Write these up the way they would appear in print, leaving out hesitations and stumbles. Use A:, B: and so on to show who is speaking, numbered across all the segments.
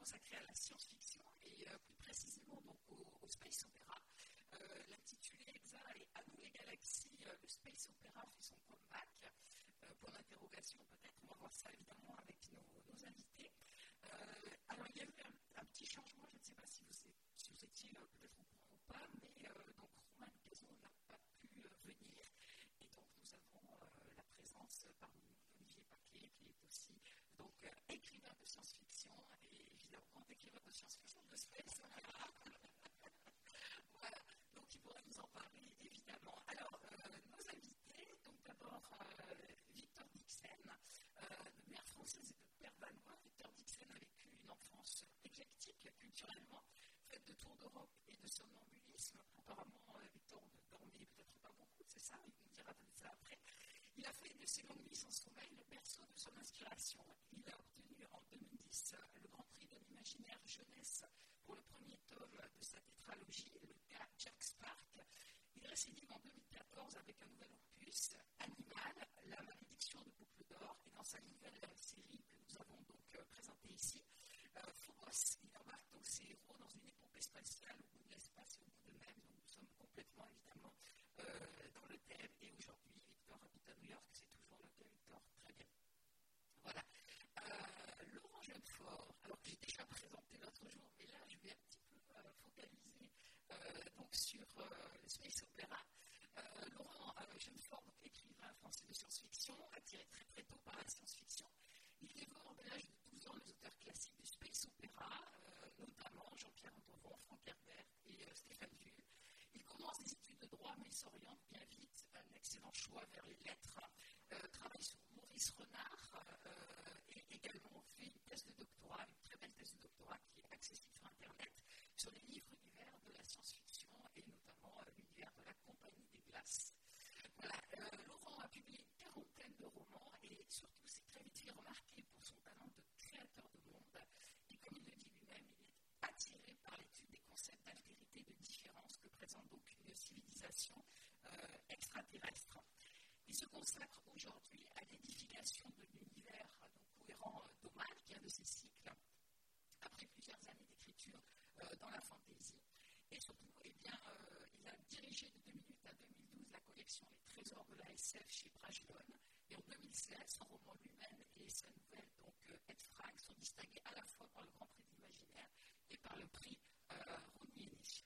A: consacré à la science-fiction et plus précisément donc, au space opéra. L'intitulé exact est À nous les galaxies, le space opéra fait son comeback. Pour l'interrogation peut-être, on va voir ça évidemment avec nos invités. Alors il y a eu un petit changement, je ne sais pas si vous étiez peut-être au courant ou pas, mais donc Romain Gazon n'a pas pu venir et donc nous avons la présence parmi nous d'Olivier Paquet qui est aussi donc écrivain de science-fiction et évidemment grand écrivain de science-fiction de space. Voilà, donc il pourrait nous en parler évidemment. Alors nos invités, donc d'abord Victor Dixaine, de mère française et de père danois. Victor Dixaine a vécu une enfance éclectique culturellement, faite de tours d'Europe et de somnambulisme. Apparemment, Victor ne dormait peut-être pas beaucoup, c'est ça, il nous dira peut-être ça après. Il a fait de ses longues nuits sans sommeil le berceau de son inspiration. Il a obtenu en 2010 le Grand Prix de l'imaginaire jeunesse pour le premier tome de sa tétralogie, le cas Jack Spark. Il récidive en 2014 avec un nouvel opus, Animal, la malédiction de Boucle d'Or, et dans sa nouvelle série que nous avons donc présentée ici, Phobos, il embarque donc ses héros dans une épopée spatiale au bout de l'espace et au bout d'eux-mêmes. Donc nous sommes complètement évidemment dans le thème. Et aujourd'hui, Victor habite à New York, c'est toujours le cas, Victor. Très bien. Voilà. Laurent Jeunefort, alors que j'ai déjà présenté l'autre jour, mais là je vais un petit peu focaliser donc sur le space opéra. Laurent Jeunefort, donc écrivain français de science-fiction, attiré très très tôt par la science-fiction. Il dévore dès l'âge de 12 ans les auteurs classiques du space opéra, notamment Jean-Pierre Andovon, Franck Herbert et Stéphane Vull. Il commence des études de droit mais s'oriente bien vite, un excellent choix vers les lettres. Travaille sur Maurice Renard et également fait une thèse de doctorat, une très belle thèse de doctorat qui est accessible sur Internet, sur les livres univers de la science-fiction et notamment l'univers de la Compagnie des Glaces. Voilà, Laurent a publié une quarantaine de romans et surtout s'est très vite fait remarquer pour son talent de créateur de monde. Et comme il le dit lui-même, il est attiré par l'étude des concepts d'altérité et de différence que présente donc une civilisation extraterrestre. Il se consacre aujourd'hui à l'édification de l'univers cohérent d'Oman, qui est un de ses cycles, après plusieurs années d'écriture dans la fantaisie. Et surtout, il a dirigé de 2008 à 2012 la collection Les Trésors de la SF chez Brajlon. Et en 2016, son roman L'Humaine et sa nouvelle, donc Ed Frank, sont distingués à la fois par le Grand Prix de l'Imaginaire et par le prix Rounier-Niche.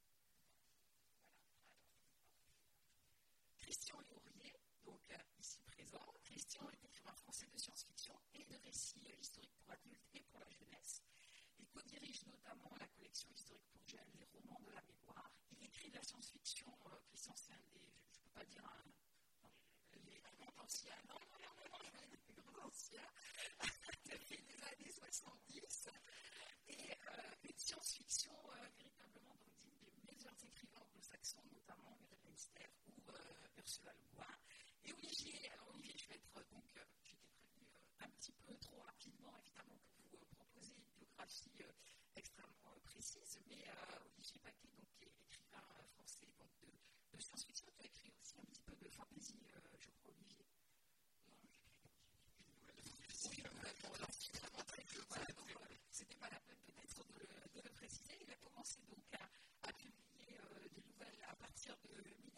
A: Christian Léaurier, donc ici présent. Christian est écrivain français de science-fiction et de récits historiques pour adultes et pour la jeunesse. Il co-dirige notamment la collection historique pour jeunes, les romans de la mémoire. Il écrit de la science-fiction, Christian, c'est un des, je ne peux pas dire les grands anciens, non, je vais dire les grands anciens, depuis les années 70, et une science-fiction véritablement donc digne des meilleurs écrivains anglo-saxons, notamment Mireille Leinster ou Ursula Le Guin. Et Olivier, je vais être donc, j'étais prévenu un petit peu trop rapidement, évidemment, pour vous proposer une biographie extrêmement précise, mais Olivier Paquet, donc, qui est écrivain français donc, de science-fiction, tu as écrit aussi un petit peu de fantasy, je crois, Olivier. C'était pas la peine peut-être de le préciser. Il a commencé donc à publier des nouvelles à partir de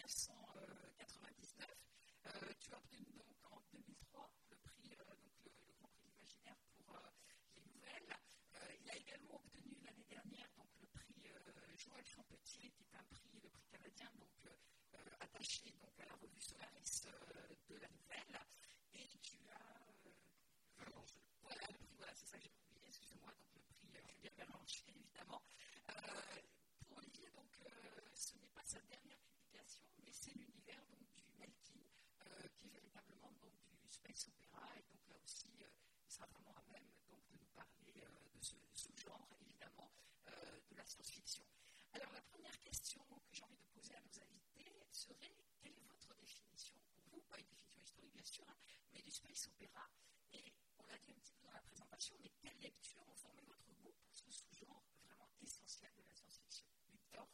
A: 1999. Tu as obtenu donc en 2003 le prix, donc le Grand Prix de l'Imaginaire pour les nouvelles. Il a également obtenu l'année dernière donc le prix Joël Champetier, qui est un prix, le prix canadien, donc attaché donc à la revue Solaris de la nouvelle. Et tu as voilà, le prix, voilà, c'est ça que j'ai oublié, excusez-moi, donc le prix Julien Berlancher, évidemment. Pour Olivier, donc, ce n'est pas sa dernière publication, mais c'est l'univers donc, du Melkin, qui est véritablement donc, du space opéra, et donc là aussi, il sera vraiment à même donc, de nous parler de ce genre, évidemment, de la science-fiction. Alors, la première question que j'ai envie de poser à nos invités serait, quelle est votre définition, pour vous, pas une définition historique bien sûr, hein, mais du space opéra, et on l'a dit un petit peu dans la présentation, mais quelle lecture ont formé votre goût pour ce sous-genre vraiment essentiel de la science-fiction? Victor?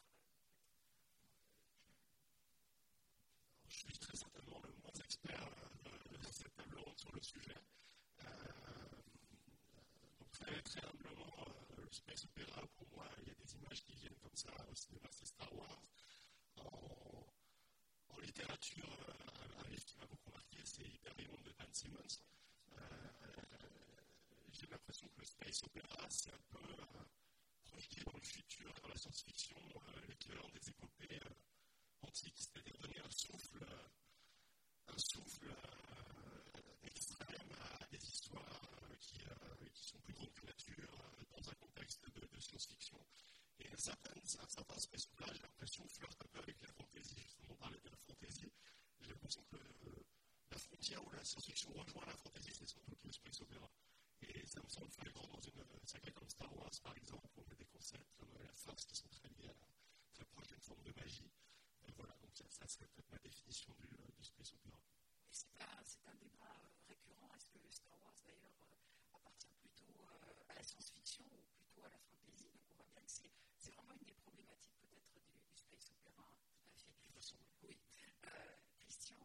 B: Je suis très certainement le moins expert de cette table ronde sur le sujet. Donc très, très humblement, space opéra, pour moi, il y a des images qui viennent comme ça au cinéma, c'est Star Wars. En littérature, un livre qui m'a beaucoup marqué, c'est Hyperion de Dan Simmons. J'ai l'impression que le space opéra, c'est un peu projeté dans le futur, dans la science-fiction, l'équivalent des épopées antiques, c'est-à-dire donner un souffle extrême à des histoires qui sont plus grandes que nature dans un contexte de science-fiction. Et un certain space opéra, j'ai l'impression, flirte un peu avec la fantaisie. Justement, on parlait de la fantaisie. J'ai l'impression que la frontière où la science-fiction rejoint la fantaisie, c'est sans doute le space opéra. Et ça me semble flagrant dans une saga comme Star Wars, par exemple, où on a des concepts comme la force qui sont très liés très proches d'une forme de magie. Voilà, donc ça serait peut-être ma définition du space opéra.
A: Et c'est un débat récurrent. Est-ce que Star Wars, d'ailleurs, appartient plutôt à la science-fiction ou plutôt à la fantasy? Donc on voit bien que c'est vraiment une des problématiques peut-être du space opéra. Tout à fait.
B: De toute façon,
A: oui. Christian?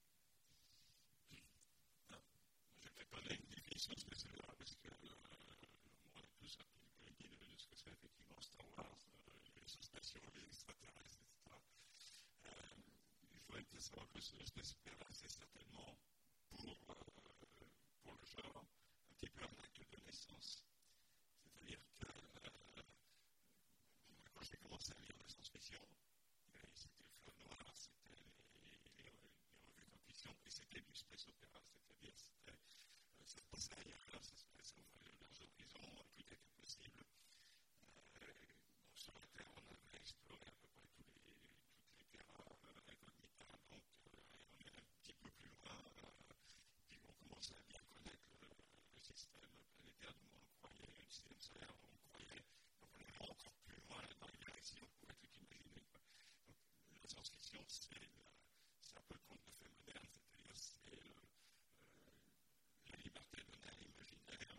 B: Non, je ne vais pas donner une définition de space opéra parce que moi, tout ça, j'ai une idée de ce que c'est effectivement Star Wars, les vaisseaux spatiaux, les extraterrestres, etc. Je voudrais peut-être savoir que le space opéra, c'est certainement pour le genre un petit peu un acte de naissance. C'est-à-dire que quand j'ai commencé à lire la science-fiction, c'était le Fleuve Noir, c'était les revues d'intuition, et c'était du space opéra, c'est-à-dire ça se passait ailleurs, ça ouvrait de larges horizons, tout était possible. Sur la Terre, on avait exploré à peu près toutes les terres incognitas, donc on est un petit peu plus loin, puis on commence à bien connaître le système planétaire dont on croyait, le système solaire dont on croyait, donc on est encore plus loin dans les galaxies, on pouvait tout imaginer. Donc la science-fiction, c'est un peu le conte de fées moderne, c'est-à-dire c'est la liberté donnée à l'imaginaire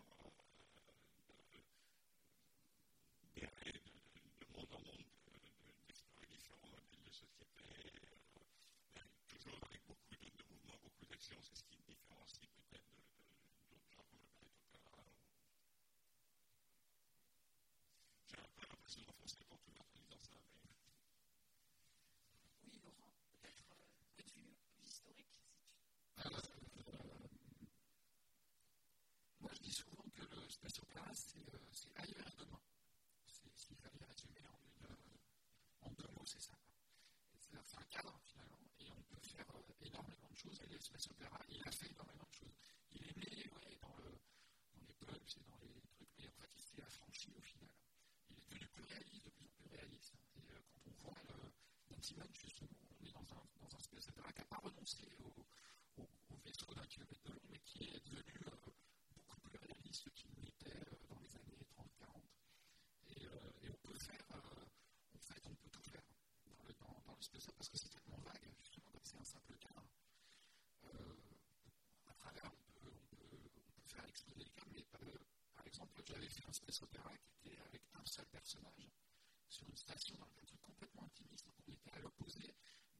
B: d'errer de monde en monde, d'explorer différents modèles de société, toujours avec beaucoup de mouvements, beaucoup d'actions. C'est ce qui différencie peut-être d'autres genres comme le ballet opéra. J'ai un peu l'impression d'enfoncer pour tout l'autre en disant ça, mais...
A: Oui, Laurent, peut-être point de vue historique, si tu...
C: Moi, je dis souvent que le space opéra, c'est ailleurs et demain. S'il fallait résumer en deux mots, c'est ça. C'est un cadre, finalement, et on peut faire énormément de choses. Et l'espace opéra, il a fait énormément de choses. Il est né, dans les pubs et dans les trucs, mais en fait, il s'est affranchi au final. Il est devenu plus réaliste, de plus en plus réaliste. Et quand on voit dans Simone, justement, on est dans un space opéra qui n'a pas renoncé au vaisseau d'un kilomètre de long, mais qui est devenu beaucoup plus réaliste qu'il n'était dans les années 30-40. Et on peut faire, en fait, on peut tout faire dans le space parce que c'est tellement vague, justement, comme c'est un simple cadre. À travers, on peut faire exploser les cadres, mais par exemple, j'avais fait un space opéra qui était avec un seul personnage sur une station dans un truc complètement intimiste. Donc on était à l'opposé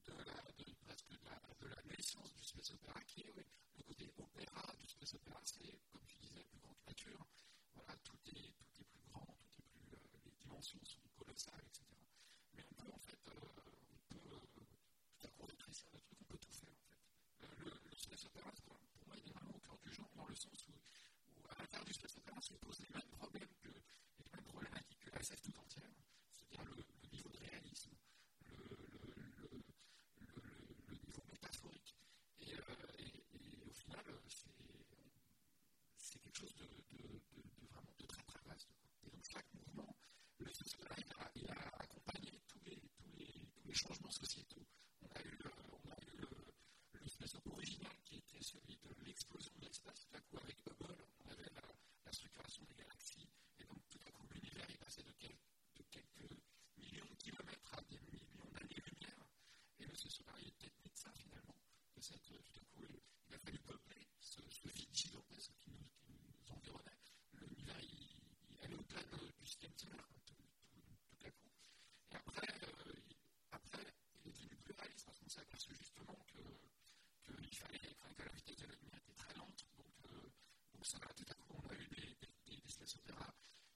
C: de la naissance du space opéra qui est le côté opéra du space opéra, c'est, comme tu disais, plus grand que nature. Voilà, tout est plus grand, tout est plus, les dimensions sont colossales, etc. Mais on peut en fait, tout à coup rétrécir le truc, on peut tout faire en fait. Le space opéra, pour moi, il est vraiment au cœur du genre, dans le sens où à l'intérieur du space opéra se posent les mêmes problèmes les mêmes problématiques que la SF tout entière, c'est-à-dire le niveau de réalisme, le niveau métaphorique. Et au final, c'est quelque chose de vraiment de très très vaste. Et donc chaque mouvement, le space opéra, il a accompagné tous les changements sociétaux. On a eu le space opéra original qui était celui de l'explosion de l'espace. Tout à coup, avec Hubble, on avait la structuration des galaxies. Et donc, tout à coup, l'univers est passé de quelques millions de kilomètres à des millions d'années-lumière. Et le space opéra, il est peut-être né de ça, finalement. Tout à coup, il a fallu peupler ce vide gigantesque qui nous environnait. L'univers, il allait au-delà du système solaire, tout à coup. Et après, il est devenu plus réaliste parce qu'on s'est aperçu justement qu'il fallait, que la vitesse de la lumière était très lente. Donc ça, tout à coup, on a eu des space opéras qui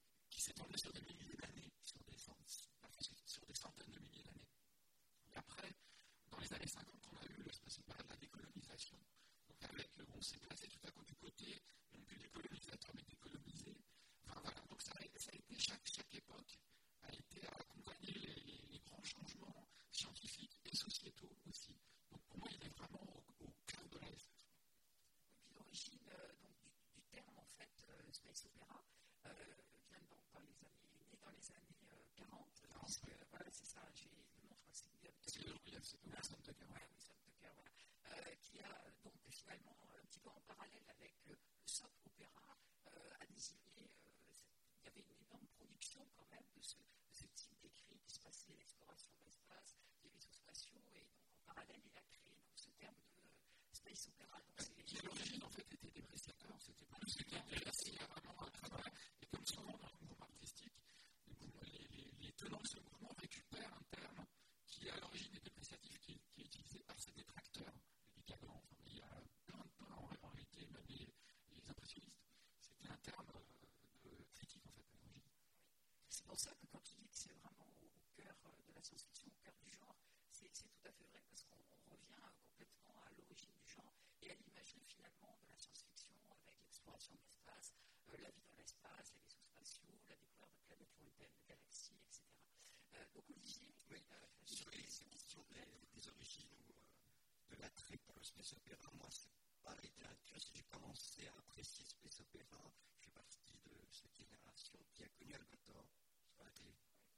C: s'étendait sur des milliers d'années, sur des centaines de milliers d'années. Et après, dans les années 50, on a eu l'espèce de période de la décolonisation. Donc on s'est placé tout à coup du côté, non plus des colonisateurs, mais des colonisés. Enfin voilà, donc ça a été, chaque époque a été à accompagner les grands changements scientifiques et sociétaux aussi. Donc pour moi, il est vraiment au cœur de la SF.
A: Et puis l'origine du terme, en fait, space opéra, vient dans les années 40, puisque, voilà, c'est ça, j'ai le nom, je crois que c'est William Tucker, qui a donc finalement, un petit peu en parallèle avec le soap opéra, a désigné, il y avait une énorme production quand même de ce type d'écrit qui se passait, l'exploration de l'espace, des vaisseaux spatiaux, et donc en parallèle, il a créé donc, ce terme de space opéra.
C: Qui à l'origine en fait était dépréciateur, c'était pas ce qui intéressait vraiment un travail, et comme souvent dans le mouvement artistique, les tenants de ce mouvement récupèrent un terme qui à l'origine est dépréciatif, qui est utilisé par ses détracteurs, les Cagans, enfin, il y a plein en réalité, même les impressionnistes. C'était un terme de critique en fait à l'origine.
A: C'est pour ça que quand tu dis que c'est vraiment au cœur de la science-fiction, au cœur du genre, c'est tout à fait vrai parce qu'on revient complètement à l'origine du genre et à l'imagerie finalement de la science-fiction avec l'exploration de l'espace, la vie dans l'espace, les vaisseaux spatiaux, la découverte de planètes lointaines, de galaxies, etc. Donc Olivier,
B: sur les questions des origines ou de l'attrait pour le space opéra, moi c'est pas la littérature, si j'ai commencé à apprécier space opéra, je fais partie de cette génération qui a connu Albator sur la télé.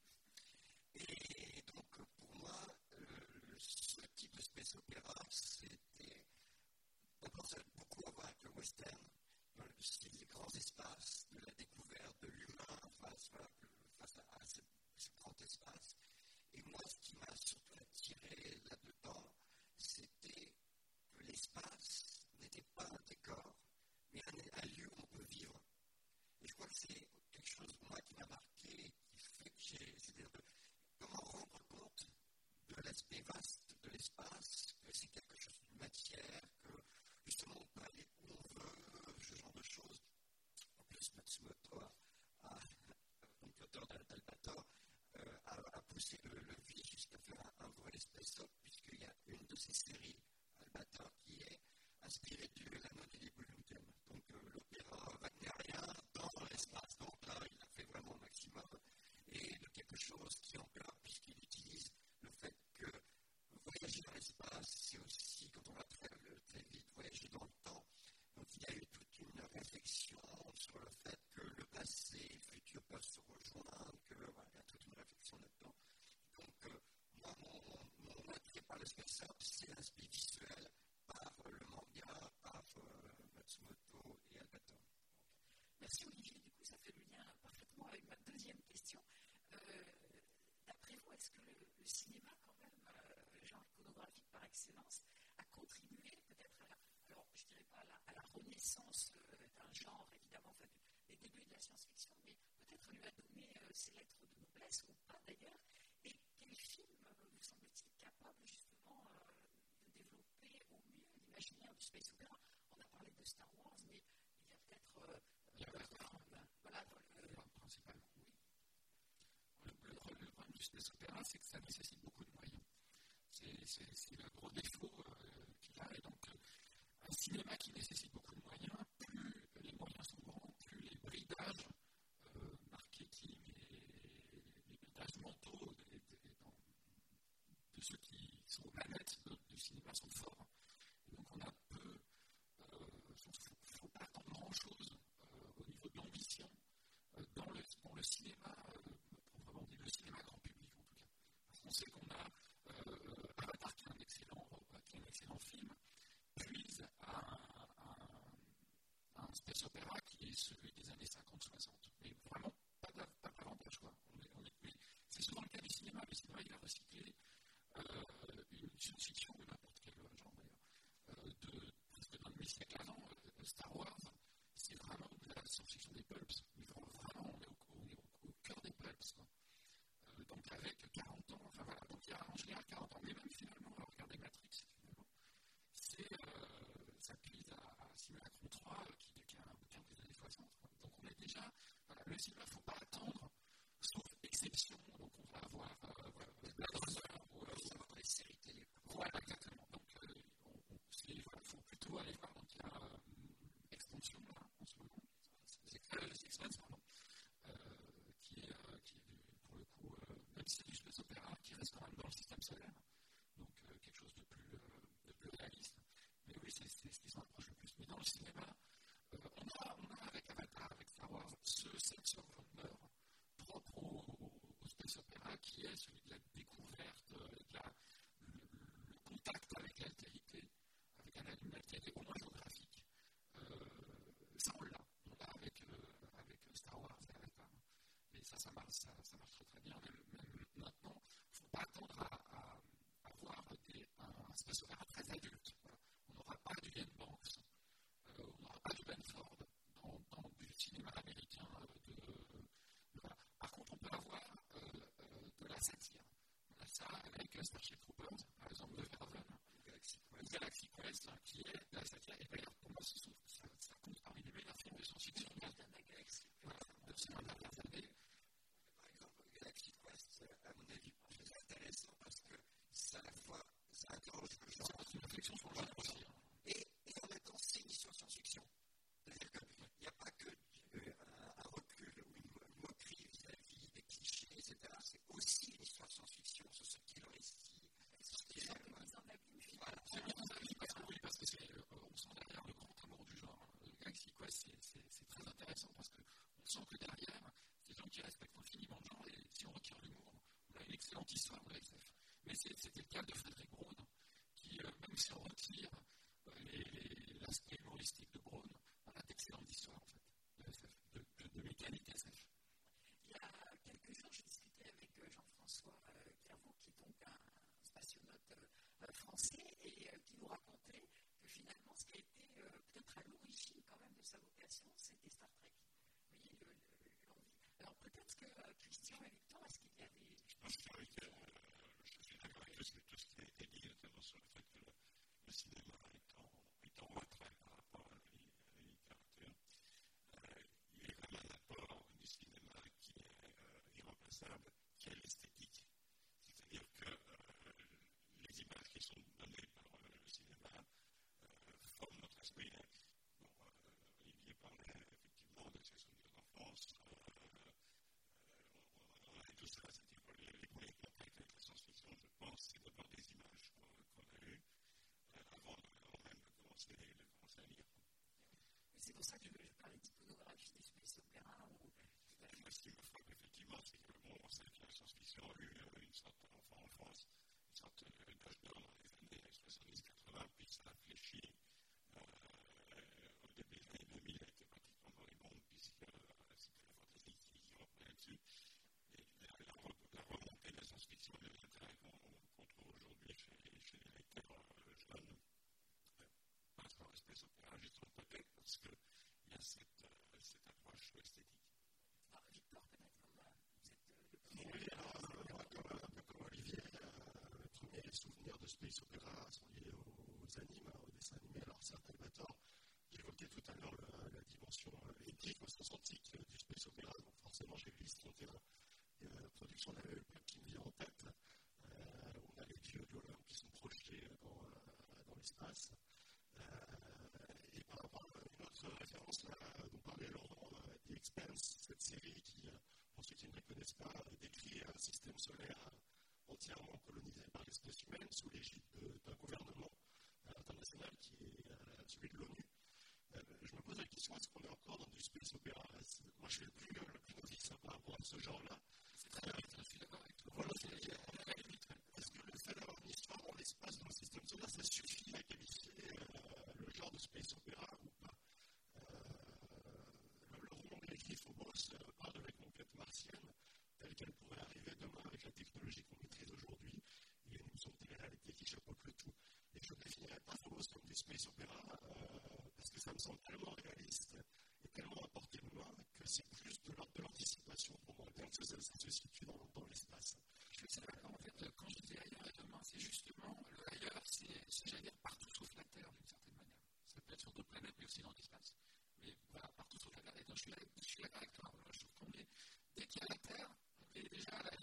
B: Et donc pour moi, ce type de space opéra, c'était d'abord ça a beaucoup à voir avec le western, dans le style des grands espaces, de la découverte de l'humain face à ce grand espace. Et moi, ce qui m'a surtout attiré là-dedans, c'était que l'espace n'était pas un décor, mais un lieu où on peut vivre. Et je crois que c'est quelque chose, moi, qui m'a marqué, qui fait que c'est-à-dire comment rendre compte de l'aspect vaste de l'espace, que c'est quelque chose d'une matière, que justement on peut aller où on veut, ce genre de choses. En plus, Matsumoto, donc l'auteur d'Albator, a poussé le vie jusqu'à faire un vrai space-op, puisqu'il y a une de ses séries, Albator, qui est inspirée de l'anneau du Nibelungen. Donc l'opéra wagnérien dans l'espace. Donc là, il a fait vraiment au maximum. Et de quelque chose qui en pleure, puisqu'il utilise le fait que voyager dans l'espace, c'est aussi, quand on va très vite, voyager dans le temps. Donc il y a eu toute une réflexion sur le fait que le passé et le futur peuvent se rejoindre, que voilà, il y a toute une réflexion là-dedans. Donc moi, mon attrait par le space-up, c'est l'aspect visuel par le manga, par Matsumoto et Albator.
A: Merci Olivier, du coup ça fait le lien parfaitement avec ma deuxième question. D'après vous, est-ce que le cinéma, quand même, genre iconographique par excellence, a contribué peut-être alors je dirais pas à la renaissance d'un genre, évidemment, enfin, des débuts de la science-fiction, mais peut-être lui a donné ses lettres de noblesse ou pas d'ailleurs. Et quel film vous semble-t-il capable justement de développer au mieux l'imaginaire du space opéra? On a parlé de Star Wars, mais il y a peut-être
C: principalement, oui. Le problème du space opéra, c'est que ça nécessite beaucoup de moyens. C'est le gros défaut qu'il a. Et donc, un cinéma qui nécessite beaucoup de moyens, plus les moyens sont grands, plus les bridages marketing et les bridages mentaux de ceux qui sont aux manettes du cinéma sont forts. Et donc, on a peu. Il ne faut pas attendre grand-chose au niveau de l'ambition dans le cinéma, proprement dit, le cinéma grand public en tout cas. Parce qu'on sait qu'on a Avatar qui est un excellent film, puise à un space opéra qui est celui des années 50-60. Mais vraiment, pas davantage quoi. C'est souvent le cas du cinéma. Le cinéma, il a recyclé une science-fiction de n'importe quel genre d'ailleurs. Presque d'un demi-siècle avant, Star Wars, c'est vraiment de la science-fiction des pulps. Vraiment, on est au cœur des pulps. Quoi. Donc avec 40 ans, enfin voilà, donc il y a en général 40 ans. Mais même finalement, regardez Matrix, finalement, ça puise à Simulacron 3, qui est un bouquin des années 60. Quoi. Donc on est déjà, voilà, le cinéma, il ne faut pas attendre science-fiction, donc on va avoir Blade Runner, ou on va avoir les séries télé. Voilà, exactement. Donc, il faut plutôt aller voir. Donc, il y a Expansion là, en ce moment. C'est Expanse, pardon. Qui est pour le coup, même si c'est du space opéra, qui reste quand même dans le système solaire. Donc, quelque chose de plus réaliste. Mais oui, c'est ce qui s'en approche le plus. Mais dans le cinéma, on a avec Avatar, avec Star Wars, ce sense of wonder propre au space opéra qui est celui de la découverte, le contact avec l'altérité, avec une altérité au moins géographique. Ça, on l'a avec Star Wars et Avatar. Et ça marche très très bien. Même maintenant, il ne faut pas attendre à avoir un space opéra très adulte. Voilà. On n'aura pas du Ian Banks, on n'aura pas du Benford dans du cinéma américain. Voilà. Par contre, on peut avoir de la satire. On a ça avec Starship Troopers, par exemple, de Verhoeven, Galaxy Quest, qui est de la satire. Et d'ailleurs, pour moi, ça compte parmi les meilleurs films de science-fiction de ces dernières années.
D: Par exemple, Galaxy Quest, à mon avis, c'est intéressant parce que ça interroge le genre.
C: C'est une réflexion sur le genre aussi.
D: Et en même temps, c'est une histoire de science-fiction. C'est-à-dire qu'il n'y a pas que un recul ou une moquerie vis-à-vis des clichés, etc. C'est aussi une histoire de science-fiction sur ce qu'est le récit.
C: Voilà, c'est bien dans la vie parce que on sent derrière le grand amour du genre. Galaxy Quest, c'est très intéressant parce qu'on sent que derrière, c'est des gens qui respectent infiniment le genre et si on retire l'humour, on a une excellente histoire de SF. Mais c'était le cas de Frédéric Braun, qui, même si on retire l'aspect humoristique de Braun, on a d'excellentes histoires en fait, de SF, de mécanique SF.
A: Il y a quelques jours, je discutais avec Jean-François Clairvaux, qui est donc un spationaute français, et qui nous racontait que finalement, ce qui a été peut-être à l'origine quand même de sa vocation, c'était Star Trek. Vous voyez l'envie. Alors peut-être que Christian et Victor, est-ce qu'il y a des...
B: Je pense qu'avec je suis d'accord avec tout ce qui a été dit, notamment sur le fait que le cinéma est en retrait par rapport à la littérature. Il y a vraiment un apport du cinéma qui est irremplaçable, qui est l'esthétique. C'est-à-dire que les images qui sont données par le cinéma forment notre esprit. Bon, Olivier parlait effectivement de ses souvenirs d'enfance. On a tout ça, c'est-à-dire que les premiers contacts avec la science-fiction, je pense, c'est d'abord des images qu'on a eues avant même de commencer à lire.
A: C'est pour ça que je parlais d'iconographie du space opéra.
B: Moi, ce qui me frappe effectivement, c'est que on sait que la science-fiction a eu une sorte, enfin en France, une sorte d'âge d'or dans les années 70-80, puis ça a fléchi. Au début des années 2000, elle était pratiquement moribonde, puisque c'était la fantaisie qui reprenait dessus. Et la remontée de la science-fiction et de l'intérêt qu'on trouve aujourd'hui chez les lecteurs jeunes passe par l'espèce opéra, justement peut-être parce qu'il y a cette approche esthétique.
A: Alors, Victor, peut-être comme vous êtes le
B: premier. Oui, alors, un peu comme Olivier, les premiers souvenirs de space opéra sont liés aux animes, aux dessins animés. Alors, certains débatteurs, j'évoquais tout à l'heure la dimension éthique au sens antique du space opéra. Donc, forcément, j'ai vu 31 productions d'Avel qui me vient en tête. On a les dieux de l'Olympe qui sont projetés dans l'espace. Et par rapport à une autre référence là, dont parlait Laurent, The Expanse, cette série qui, pour ceux qui ne la connaissent pas, décrit un système solaire entièrement colonisé par l'espèce humaine sous l'égide d'un gouvernement international qui est celui de l'ONU. Je me pose la question, est-ce qu'on est encore dans du space opéra? Moi, je suis le plus novice par rapport à ce genre-là.
C: C'est très bien, je suis d'accord avec toi.
B: Voilà, est-ce que le fait d'avoir une histoire dans l'espace, dans le système solaire, ça suffit à qualifier le genre de space opéra ou pas? Le roman de l'écrit Phobos parle de la conquête martienne, telle qu'elle pourrait arriver demain avec la technologie qu'on maîtrise aujourd'hui. Il y a une notion de télé-réalité qui chapeaute le tout. Et je ne définirais pas Phobos comme du space opéra parce que ça me semble tellement réaliste et tellement à portée de main que c'est plus de l'ordre de l'anticipation pour moi, bien que ça se situe dans l'espace.
C: Je suis d'accord, en fait, quand je dis ailleurs et demain, c'est justement, le ailleurs, c'est j'allais dire, partout sauf la Terre, d'une certaine manière. Ça peut être sur d'autres planètes, mais aussi dans l'espace. Mais voilà, partout sauf la Terre. Et donc, je suis d'accord avec toi. Je trouve qu'on est, dès qu'il y a la Terre, on est déjà à la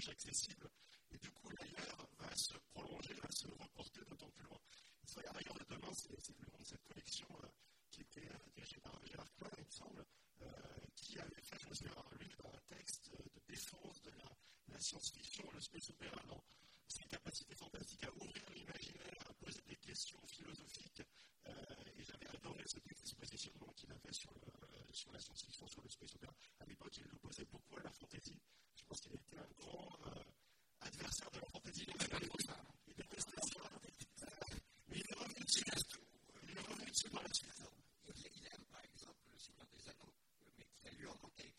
B: davantage accessible. Et du coup, l'ailleurs va se prolonger, va se reporter d'autant plus loin. L'histoire ailleurs de demain, c'est le nom de cette collection qui était dirigée par Gérard Klein, il me semble, qui avait fait, je me souviens, lui, un texte de défense de la science-fiction, le space opéra, dans ses capacités fantastiques à ouvrir l'imaginaire, à poser des questions philosophiques. Et j'avais adoré ce texte, ce positionnement qu'il avait sur la science-fiction, sur le space opéra. À l'époque, il l'opposait beaucoup à la fantasy. Je pense qu'il a été un grand adversaire de la fantasy. Il détestait ça. Mais il est revenu dessus par la suite.
D: Il aime par exemple Le Seigneur des Anneaux, mais qu'il a lu en anglais.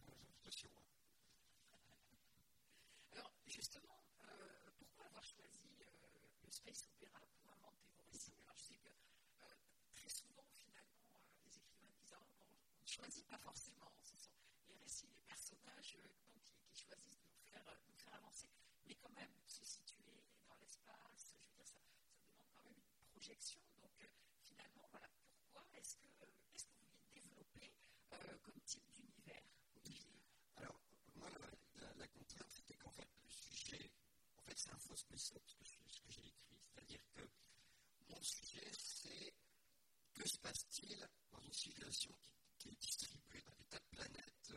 A: Alors, justement, pourquoi avoir choisi le space opéra pour inventer vos récits? Alors, je sais que très souvent, finalement, les écrivains disent on ne choisit pas forcément, ce sont les récits, les personnages qui choisissent de nous faire avancer, mais quand même se situer dans l'espace, je veux dire, ça demande quand même une projection. Donc, finalement, voilà, pourquoi est-ce que vous voulez développer comme type d'univers, Olivier?
D: Alors, moi, la contrainte, c'était qu'en fait, le sujet, en fait, c'est un faux space-up, ce que j'ai écrit. C'est-à-dire que mon sujet, c'est que se passe-t-il dans une civilisation qui est distribuée dans des tas de planètes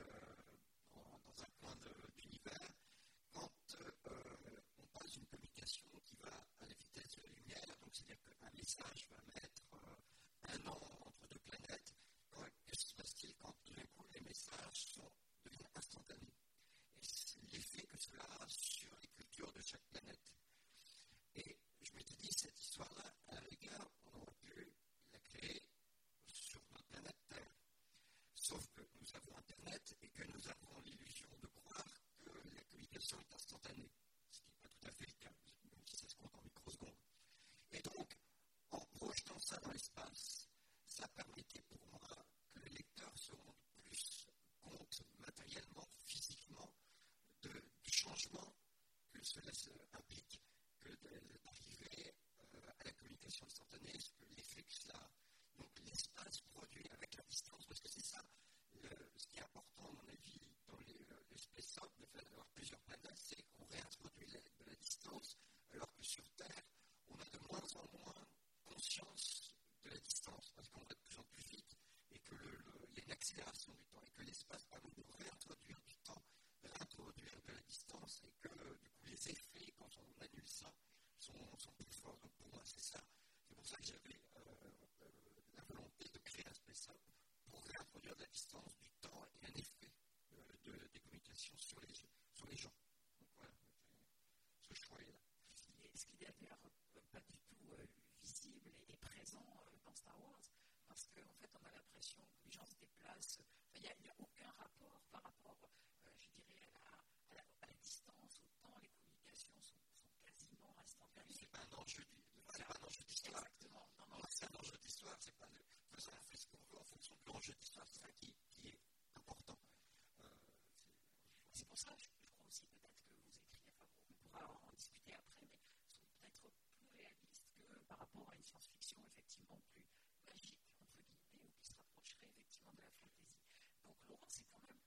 D: dans un coin d'univers quand on passe d'une communication qui va à la vitesse de la lumière, donc c'est-à-dire qu'un message va mettre un an entre deux planètes. Que se passe-t-il quand tout d'un coup les messages deviennent instantanés? Et c'est l'effet que cela a sur les cultures de chaque planète. Et je m'étais dit, cette histoire-là, à la rigueur, on aurait pu la créer sur notre planète Terre. Sauf que nous avons Internet et que nous avons l'illusion de croire que la communication est instantanée, ce qui n'est pas tout à fait le cas, même si ça se compte en microsecondes. Et donc, en projetant ça dans l'espace, ça permettait pour moi que le lecteur se rende plus compte matériellement, physiquement, du changement que cela implique que d'arriver à la communication instantanée, l'effet que cela a. Donc l'espace produit avec la distance, parce que c'est ça, ce qui est important, à mon avis, dans les space-up, le fait d'avoir plusieurs planètes, c'est qu'on réintroduit de la distance, alors que sur Terre, on a de moins en moins conscience de la distance, parce qu'on va de plus en plus vite, et qu'il y a une accélération du temps, et que l'espace permet de réintroduire du temps, de réintroduire de la distance, et que du coup les effets, quand on annule ça, sont plus forts. Donc pour moi, c'est ça. C'est pour ça que j'avais la volonté de créer un space-up pour réintroduire de la distance, du temps et un effet des communications sur les gens. Donc voilà, ce choix est là.
A: Ce qui est d'ailleurs pas du tout visible et présent dans Star Wars, parce qu'en fait, on a l'impression que les gens se déplacent. Il n'y a aucun rapport par rapport, je dirais, à la distance, au temps. Les communications sont quasiment instantanées.
D: C'est pas un enjeu d'histoire.
A: Exactement.
D: Non, c'est un enjeu d'histoire. C'est pas on fait ce qu'on veut en fonction de l'enjeu d'histoire. C'est ça qui est important.
A: C'est pour ça, je crois aussi peut-être que vous écrivez, on pourra en discuter après, mais sont peut-être plus réalistes que par rapport à une science-fiction effectivement plus magique, entre guillemets, ou qui se rapprocherait effectivement de la fantasy. Donc Laurent, c'est quand même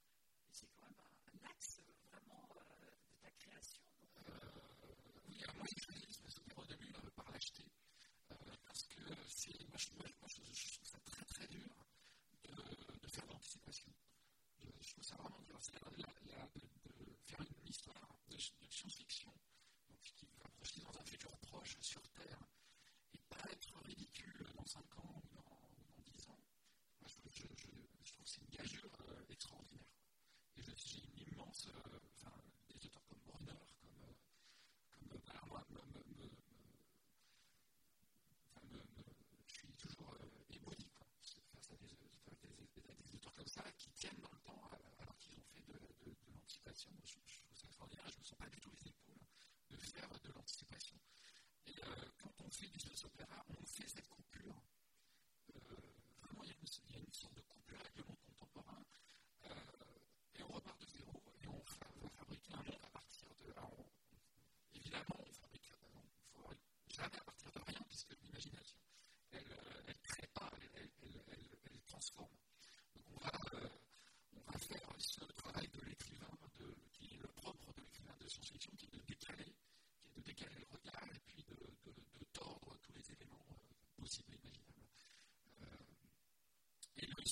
A: un axe vraiment de ta création.
C: Oui, alors moi j'ai choisi l'espace opéra au début par l'acheter, parce que moi je trouve ça très très dur de faire l'anticipation. Je trouve ça vraiment dur, de faire une histoire de science-fiction, donc qui va projeter dans un futur proche sur Terre, et pas être ridicule dans 5 ans ou dans 10 ans. Moi, je trouve que c'est une gageure extraordinaire. Et j'ai une immense, des auteurs comme Brunner, moi, je suis toujours ébahi face à des auteurs comme ça qui tiennent dans le temps alors qu'ils ont fait de l'anticipation. Moi, je trouve ça extraordinaire. Je ne me sens pas du tout les épaules de faire de l'anticipation. Et quand on fait du space opéra, on fait cette coupure. Vraiment, il y a une sorte de coupure avec le monde contemporain. Et on repart de zéro et on va fabriquer un monde à partir de. Évidemment, on fabrique jamais à partir de rien, puisque l'imagination, elle crée pas, elle transforme. Donc on va faire ce travail de l'écrivain, qui est le propre de l'écrivain, de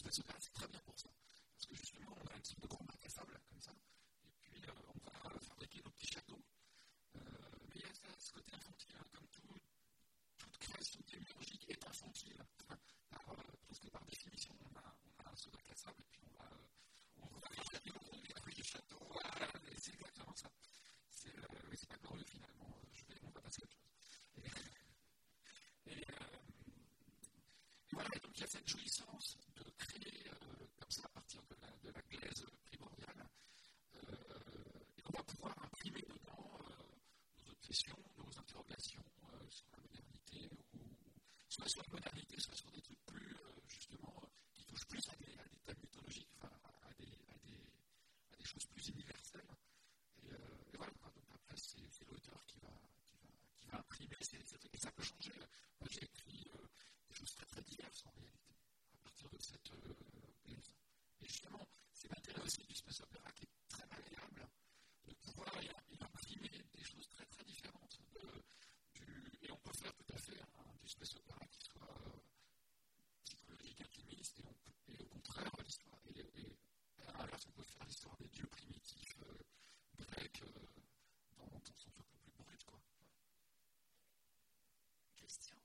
C: l'espace opéra, c'est très bien pour ça. Parce que justement, on a une sorte de grand bac à sable, comme ça, et puis on va fabriquer nos petits châteaux. Mais il y a ça, ce côté infantile, hein, comme toute création technologique est infantile. Enfin, parce que par définition, on a ce bac à sable, et puis on va fabriquer des châteaux. Voilà, c'est exactement ça. C'est pas glorieux finalement. On va passer à autre chose. Et voilà, donc il y a cette jouissance de créer comme ça à partir de la glaise primordiale. Et on va pouvoir imprimer dedans nos obsessions, nos interrogations sur la modernité, soit sur la modernité, soit sur des trucs plus, justement, qui touchent plus à des thèmes mythologiques, enfin, à des choses plus universelles. Et voilà, donc après, c'est l'auteur qui va imprimer ces trucs. Et ça peut changer. Moi, j'ai écrit des choses très très diverses en réalité, à partir de cette glaise. Et justement, c'est l'intérêt aussi du space opéra qui est très malléable, de pouvoir y imprimer des choses très très différentes. Et on peut faire tout à fait du space opéra qui soit psychologique, intimiste, et au contraire, l'histoire. Et à l'inverse, on peut faire l'histoire des dieux primitifs grecs dans son truc le plus brut, quoi.
A: Christian.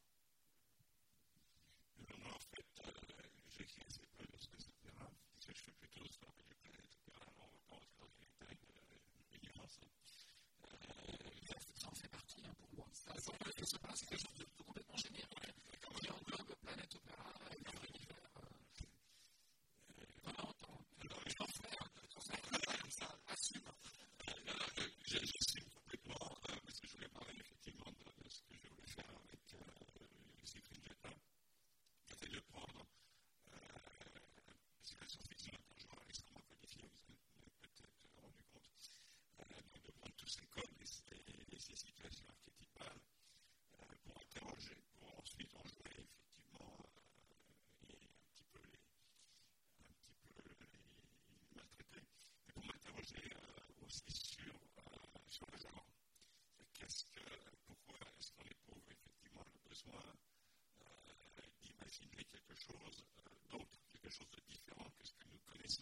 B: Moi, en fait, j'écris assez peu de space opéra, parce que je fais plutôt sur les planètes opéra, on va pas rentrer dans les détails de l'immense.
C: Ça en fait partie pour moi. Ça se passe, c'est quelque chose de complètement général. Qui englobe planète opéra, leur univers. Je m'en fais comme ça, assume.
B: J'assume complètement, parce que je voulais parler effectivement de ce que je voulais faire avec Cyprien Jetta, qui était de prendre, parce que la science-fiction est un genre extrêmement codifié, vous en avez peut-être rendu compte, donc de prendre tous ces codes et ces situations archétypales pour interroger, pour ensuite en jouer effectivement et un petit peu les maltraiter, et pour m'interroger aussi sur le genre. Pourquoi est-ce qu'on éprouve effectivement le besoin d'imaginer quelque chose d'autre, quelque chose de différent que ce que nous connaissons.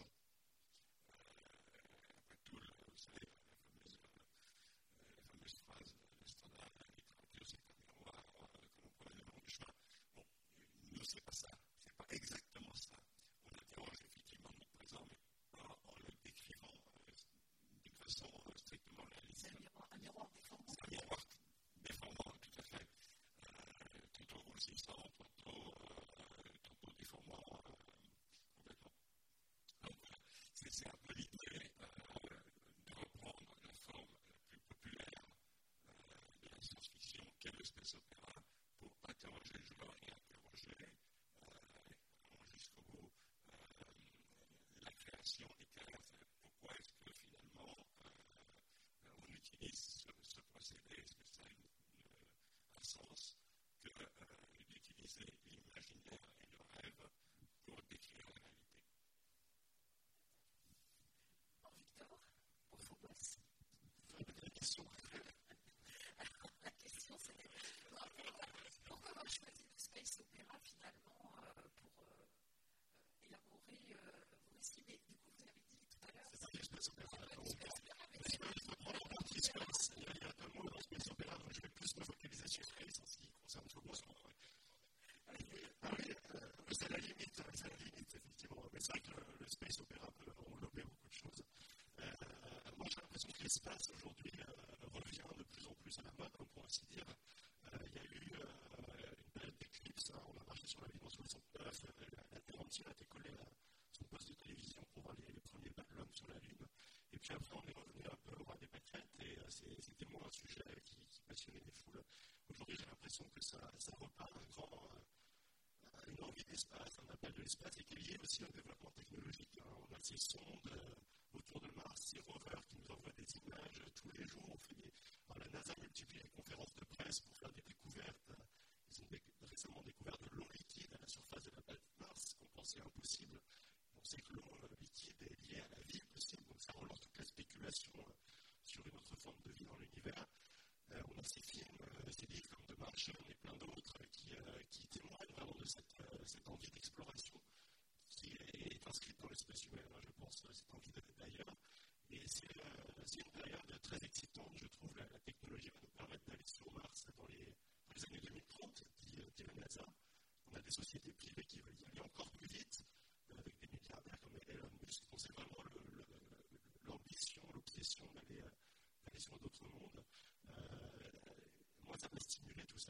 B: Après tout, vous savez, la fameuse phrase, le standard de la littérature, c'est un miroir, comme on prenait le long du chemin. Bon, nous, c'est pas ça, c'est pas exactement ça. On interroge effectivement notre présent, mais pas en le décrivant d'une façon strictement réaliste.
A: C'est un miroir déformant.
B: C'est un miroir déformant, tout à fait. Tantôt grossissant, tantôt déformant complètement. Donc voilà, c'est un peu l'idée de reprendre la forme la plus populaire de la science-fiction qu'est le space opéra pour interroger le joueur et interroger jusqu'au bout la création littéraire. Pourquoi est-ce que finalement on utilise ce procédé? Est-ce que ça a un sens que d'utiliser l'imaginaire et le rêve pour décrire la réalité?
A: Victor, pour Phobos.
B: La question.
A: Alors, la question, c'est pourquoi avoir choisi le space opéra finalement pour élaborer vos récits? Mais du coup, vous avez dit tout à l'heure.
B: C'est pas du space opéra.
A: Il
B: faut prendre en partie space. Il y a deux mots dans space opéra, donc je vais plus me focaliser sur space en ce qui concerne Phobos. C'est la limite, effectivement. Mais c'est vrai que le space opéra peut englober beaucoup de choses. Moi, j'ai l'impression que l'espace aujourd'hui revient de plus en plus à la mode, pour ainsi dire. Il y a eu une période d'éclipse, on a marché sur la ville en 69, la Terre entière a été collée à son poste de télévision pour voir les premiers pas de l'homme sur la Lune. Et puis après, on est revenu un peu au roi des pâquerettes, et c'était moins un sujet qui passionnait les foules. Aujourd'hui, j'ai l'impression que ça repart une envie d'espace, un appel de l'espace, et qui est lié aussi au développement technologique. On a ces sondes autour de Mars, ces rovers qui nous envoient des images tous les jours. La NASA multiplie les conférences de presse pour faire des découvertes. Ils ont récemment découvert de l'eau liquide à la surface de la planète Mars, qu'on pensait impossible. On sait que l'eau liquide est liée à la vie possible, donc ça relance toute la spéculation sur une autre forme de vie dans l'univers. On a ces films, ces livres comme The Martian et plein d'autres qui témoignent vraiment de cette envie d'exploration qui est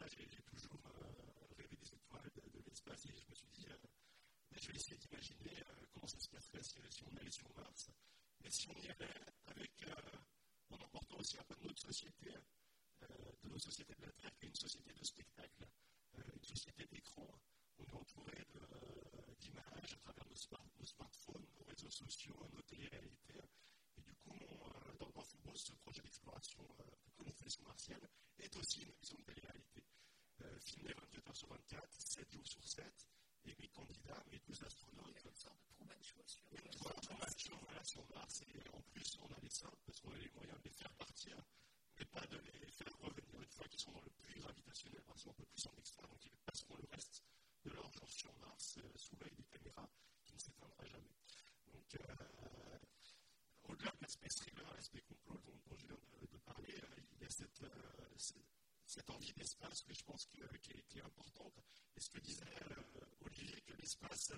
B: j'ai toujours rêvé des étoiles, de l'espace, et je me suis dit, je vais essayer d'imaginer comment ça se passerait si on allait sur Mars. Mais si on y allait en emportant aussi un peu de notre société, de nos sociétés de la Terre, qui est une société de spectacle, une société d'écran. On est entouré d'images à travers nos smartphones, nos réseaux sociaux, nos télé-réalités. Et du coup, dans Phobos, ce projet d'exploration de colonisation martienne est aussi une vision de télé-réalité. Filmé 24 heures sur 24, 7 jours sur 7, et mes candidats, mes 12 astronautes.
A: Une sorte de Truman Show sur
B: Mars. Sur Mars, et en plus, on a les simples, parce qu'on a les moyens de les faire partir, mais pas de les faire revenir une fois qu'ils sont dans le puits gravitationnel, parce qu'on peut plus en extraire, donc ils passeront le reste de leur jour sur Mars sous l'œil des caméras qui ne s'éteindra jamais. Donc, au-delà de l'aspect thriller, l'aspect complot dont je viens de parler, il y a cette envie d'espace que je pense qui est importante. Et ce que disait Olivier, que l'espace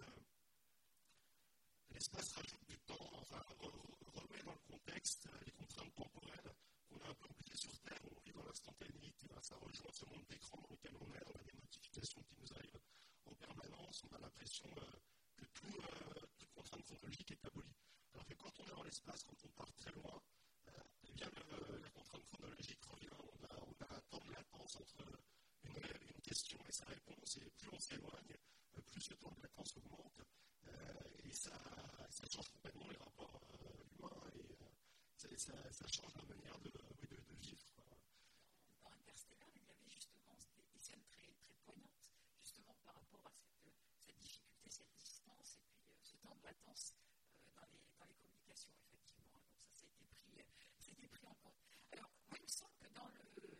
B: rajoute du temps, enfin remet dans le contexte les contraintes temporelles qu'on a un peu oubliées sur Terre, où on vit dans l'instantanéité. Ça rejoint ce monde d'écran dans lequel on est, on a des notifications qui nous arrivent en permanence, on a l'impression que toute contrainte chronologique est abolie. Alors que quand on est dans l'espace, quand on part très loin, eh bien la contrainte chronologique revient. On a un temps de latence entre une question et sa réponse, et plus on s'éloigne, plus ce temps de latence augmente, et ça change complètement les rapports humains, et ça change la manière de vivre.
A: Dans Interstellar, il y avait justement des scènes très, très poignantes, justement par rapport à cette difficulté, cette distance, et puis ce temps de latence dans les communications, effectivement. Donc ça a été pris en compte. Alors, moi, il me semble que dans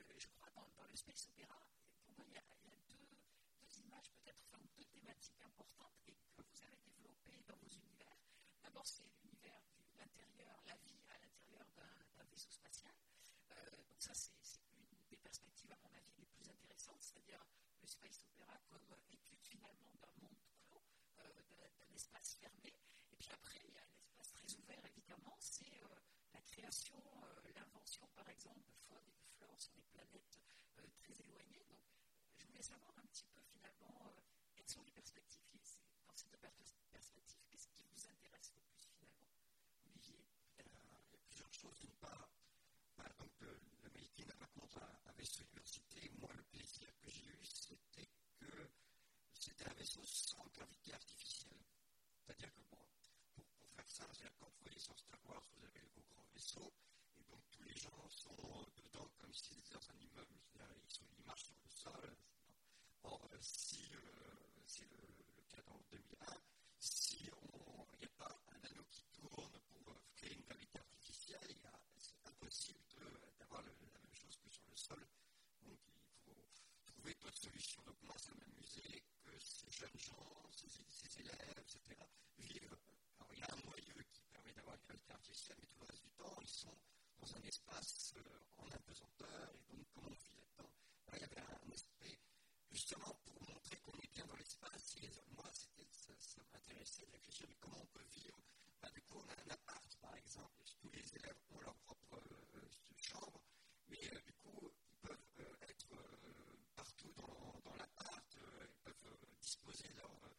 A: le space opéra, pour moi, il y a deux images, peut-être, enfin, deux thématiques importantes et que vous avez développées dans vos univers. D'abord, c'est l'univers de l'intérieur, la vie à l'intérieur d'un vaisseau spatial. Donc ça, c'est une des perspectives, à mon avis, les plus intéressantes, c'est-à-dire le space opéra comme étude finalement d'un monde clos, d'un espace fermé. Et puis après, il y a un espace très ouvert, évidemment, c'est la création, l'invention, par exemple, de faune et de flore sur des planètes très éloignées. Donc, je voulais savoir un petit peu, finalement, quelles sont les perspectives dans ces deux perspectives. Qu'est-ce qui vous intéresse le plus, finalement, Olivier?
D: Il y a plusieurs choses. D'une part, donc, le Making à compte un vaisseau université. Moi, le plaisir que j'ai eu, c'était que c'était un vaisseau sans gravité artificielle. C'est-à-dire que, bon, pour faire ça, c'est-à-dire quand vous voyez sur Star Wars, vous avez vos grands vaisseaux, et donc tous les gens sont dedans comme s'ils étaient dans un immeuble. Ils marchent sur le sol. Or, si c'est le cas dans 2001, si il n'y a pas un anneau qui tourne pour créer une gravité artificielle, c'est impossible d'avoir la même chose que sur le sol. Donc, il faut trouver d'autres solutions. Donc, moi, ça m'amusait que ces jeunes gens, ces élèves, etc., vivent. Alors, il y a un noyau qui permet d'avoir une gravité artificielle, mais tout le reste du temps, ils sont dans un espace en apesanteur, et donc, comment on vit là-dedans? Alors, il y avait un aspect, justement, pour montrer qu'on est bien dans l'espace, et moi, ça m'intéressait de réfléchir, mais comment on peut vivre? Du coup, on a un appart, par exemple, tous les élèves ont leur propre chambre, mais du coup, ils peuvent être partout dans l'appart, ils peuvent disposer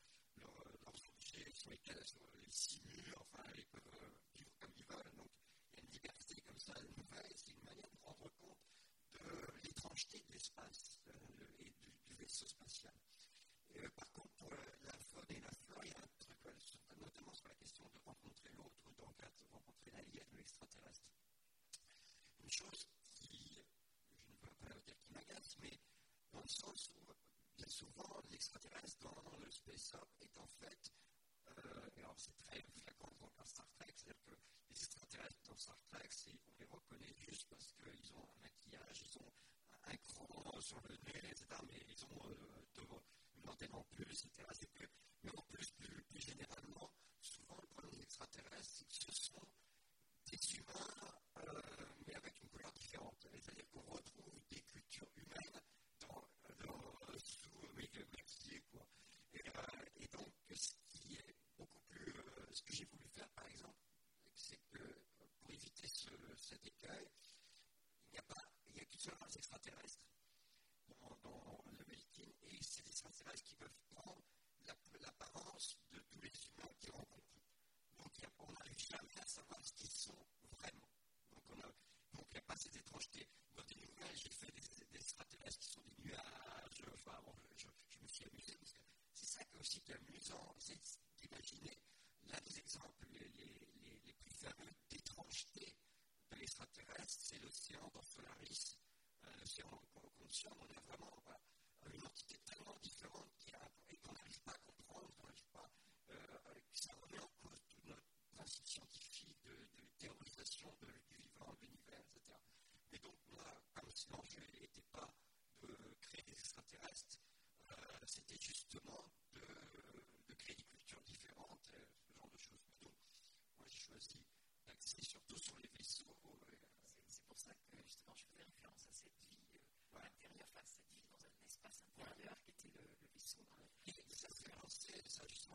D: leurs objets sur les 6 murs, enfin, ils peuvent vivre comme ils veulent. Donc, il y a une liberté comme ça nouvelle, c'est une manière de rendre compte de l'étrangeté de l'espace et du vaisseau spatial. Par contre, pour la faune et la flore, il y a un truc, notamment sur la question de rencontrer l'autre, ou donc de rencontrer l'alien ou l'extraterrestre. Une chose qui, je ne veux pas dire qui m'agace, mais dans le sens où, bien souvent, l'extraterrestre dans le space-up est en fait, alors c'est très flagrant dans Star Trek, c'est-à-dire que les extraterrestres dans Star Trek, on les reconnaît juste parce qu'ils ont un maquillage, ils ont un cran sur le nez, etc., mais ils ont une antenne en plus, etc. Mais en plus, plus généralement, souvent le problème des extraterrestres, c'est que ce sont des humains, mais avec une couleur différente. C'est-à-dire qu'on retrouve des cultures humaines sous maquillées, quoi. Et donc, ce qui est beaucoup plus. Ce que j'ai voulu faire, par exemple, c'est que pour éviter cet écueil, il n'y a qu'une seule race extraterrestre. Dans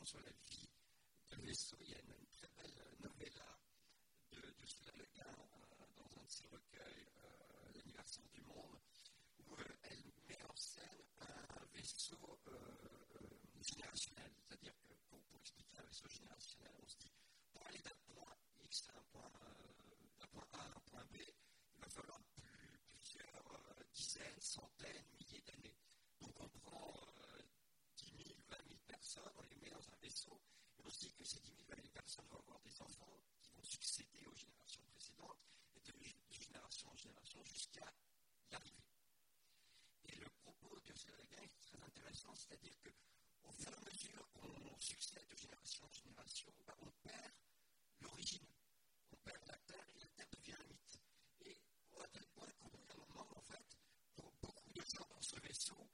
D: sur la vie de vaisseau. Il y a une très belle novella de Ursula Le Guin dans un de ses recueils, L'anniversaire du monde, où elle met en scène un vaisseau générationnel. C'est-à-dire que pour expliquer un vaisseau générationnel, on se dit, pour aller d'un point X à d'un point A à un point B, il va falloir plusieurs dizaines, centaines, milliers d'années. Donc on prend 10 000, 20 000 personnes, on les met dans un vaisseau, et on se dit que ces 10 000, 20 000 personnes vont avoir des enfants qui vont succéder aux générations précédentes, et de génération en génération jusqu'à y arriver. Et le propos d'Ursula Le Guin est très intéressant, c'est-à-dire qu'au fur et à mesure qu'on succède de génération en génération, on perd l'origine, on perd la Terre, et la Terre devient un mythe. Et à tel point qu'au bout d'un moment, en fait, pour beaucoup de gens dans ce vaisseau,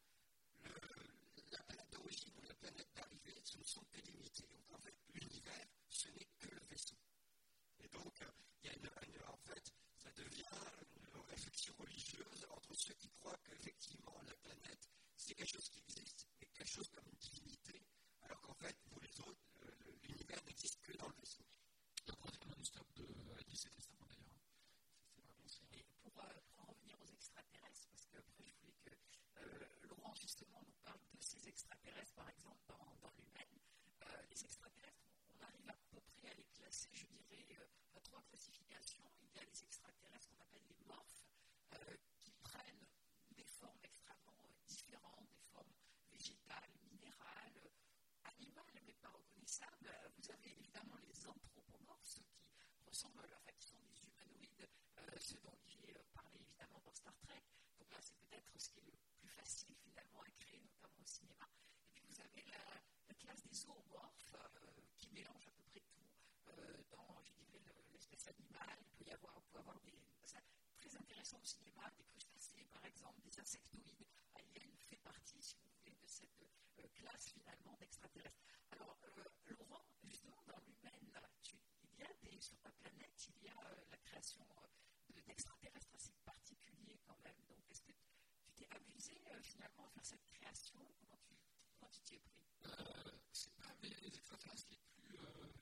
D: la planète d'origine ou la planète d'arrivée, ce ne sont que des mythes. Donc en fait, l'univers, ce n'est que le vaisseau. Et donc, il y a en fait, ça devient une réflexion religieuse entre ceux qui croient qu'effectivement la planète, c'est quelque chose qui existe, mais quelque chose comme une divinité, alors qu'en fait, pour les autres, l'univers n'existe que dans le vaisseau.
C: Le troisième non-stop de Alice et Testament d'ailleurs. C'est vraiment ça.
A: Et pour en revenir aux extraterrestres, parce qu'après je voulais que Laurent justement nous parle de ces extraterrestres, par exemple dans l'humaine. Les extraterrestres, on arrive à peu près à les classer, je dirais, à 3 classifications. Il y a les extraterrestres qu'on appelle les morphes, qui prennent des formes extrêmement différentes, des formes végétales, minérales, animales, mais pas reconnaissables. Vous avez évidemment les anthropomorphes, ceux qui ressemblent, en fait, qui sont des humanoïdes, ceux dont j'ai parlé évidemment dans Star Trek. Donc là, c'est peut-être ce qui est le plus facile finalement à créer, notamment au cinéma. Et puis vous avez la classe des zoomorphes, qui mélangent à peu près tout dans, je dirais, l'espèce animale. Il peut avoir des... Ça, très intéressant au cinéma, des crustacés par exemple, des insectoïdes. Alien fait partie, si vous voulez, de cette classe finalement d'extraterrestres. Alors, Laurent, justement, dans l'humaine, sur ta planète, il y a la création d'extraterrestres assez particuliers quand même. Donc, est-ce que tu t'es amusé finalement à faire cette création? Comment tu t'y es pris?
C: C'est pas les extraterrestres les plus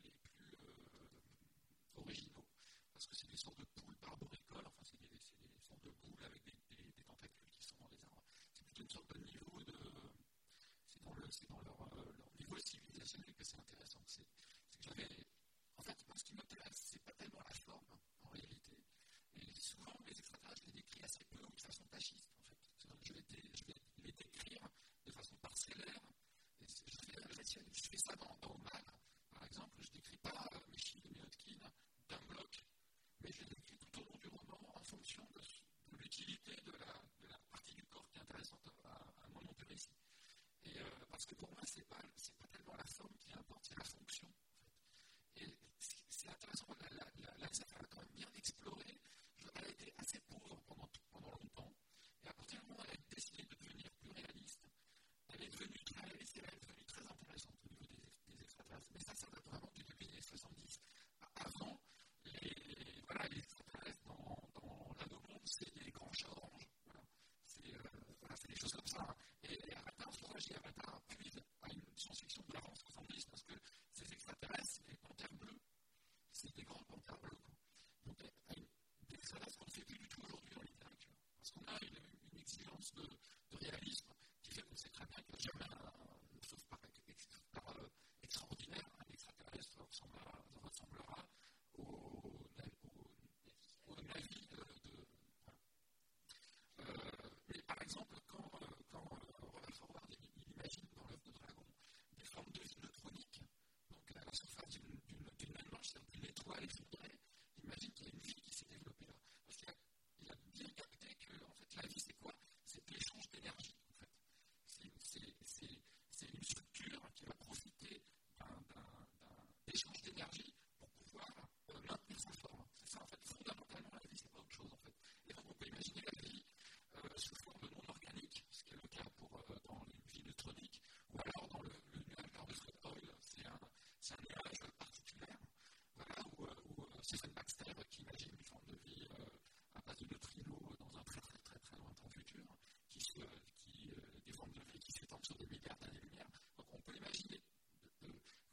C: originaux, parce que c'est des sortes de poules arboricoles, enfin c'est des sortes de boules avec des tentacules qui sont dans les arbres. C'est plutôt une sorte de niveau c'est dans leur niveau civilisationnel que c'est intéressant. C'est que j'avais, en fait, moi ce qui m'intéresse, c'est pas tellement la forme en réalité, et souvent les extraterrestres, je les décris assez peu ou de façon tachiste en fait. Je vais les décrire de façon parcellaire. Je fais ça dans Oman, par exemple, je ne décris pas Michel de Mirotkin d'un bloc, mais je les décris tout au long du roman en fonction de l'utilité de la partie du corps qui est intéressante à un moment du récit. Et parce que pour moi, c'est pas tellement la forme qui importe, c'est la fonction. En fait. Et c'est intéressant, la SF a quand même bien exploré, elle a été assez pauvre pendant longtemps, et à partir du moment où elle a décidé de devenir plus réaliste, elle est devenue très réaliste et elle est devenue très intéressante au niveau des extraterrestres. Mais ça date vraiment du début des années 70. Avant, les extraterrestres dans l'anneau monde, c'est des grands chats oranges. Voilà. C'est des choses comme ça. Et Avatar, c'est pour ça que je dis Avatar puise à une science-fiction de l'avant 70, parce que ces extraterrestres, c'est des panthères bleues. C'est des grands panthères bleues. Donc, des extraterrestres qu'on ne fait plus du tout aujourd'hui dans littérature. Parce qu'on a une exigence de réalisme qui fait qu'on sait très bien qu'il n'y a jamais sauf par extraordinaire, un extraterrestre ressemblera au navire mais par exemple, quand Robert Forward il imagine dans l'œuvre de Dragon des formes de vie neutroniques, donc à la surface d'une même manche, c'est une étoile effondrée, il imagine qu'il y a une vie qui s'est développée là. Parce qu'il a bien capté que en fait, la vie, c'est quoi? C'est l'échange d'énergie. En fait. C'est une structure qui va profiter d'un échange d'énergie pour pouvoir maintenir sa forme. C'est ça, en fait, fondamentalement, la vie, c'est pas autre chose, en fait. Et donc, on peut imaginer la vie sous forme non organique, ce qui est le cas dans une vie neutronique, ou alors dans le nuage de Fred Hoyle, c'est un nuage particulier, voilà, où Stephen Baxter qui imagine une forme de vie à base de neutrinos dans un très très très très lointain futur, des formes de vie qui s'étendent sur des milliards d'années-lumière. Donc on peut imaginer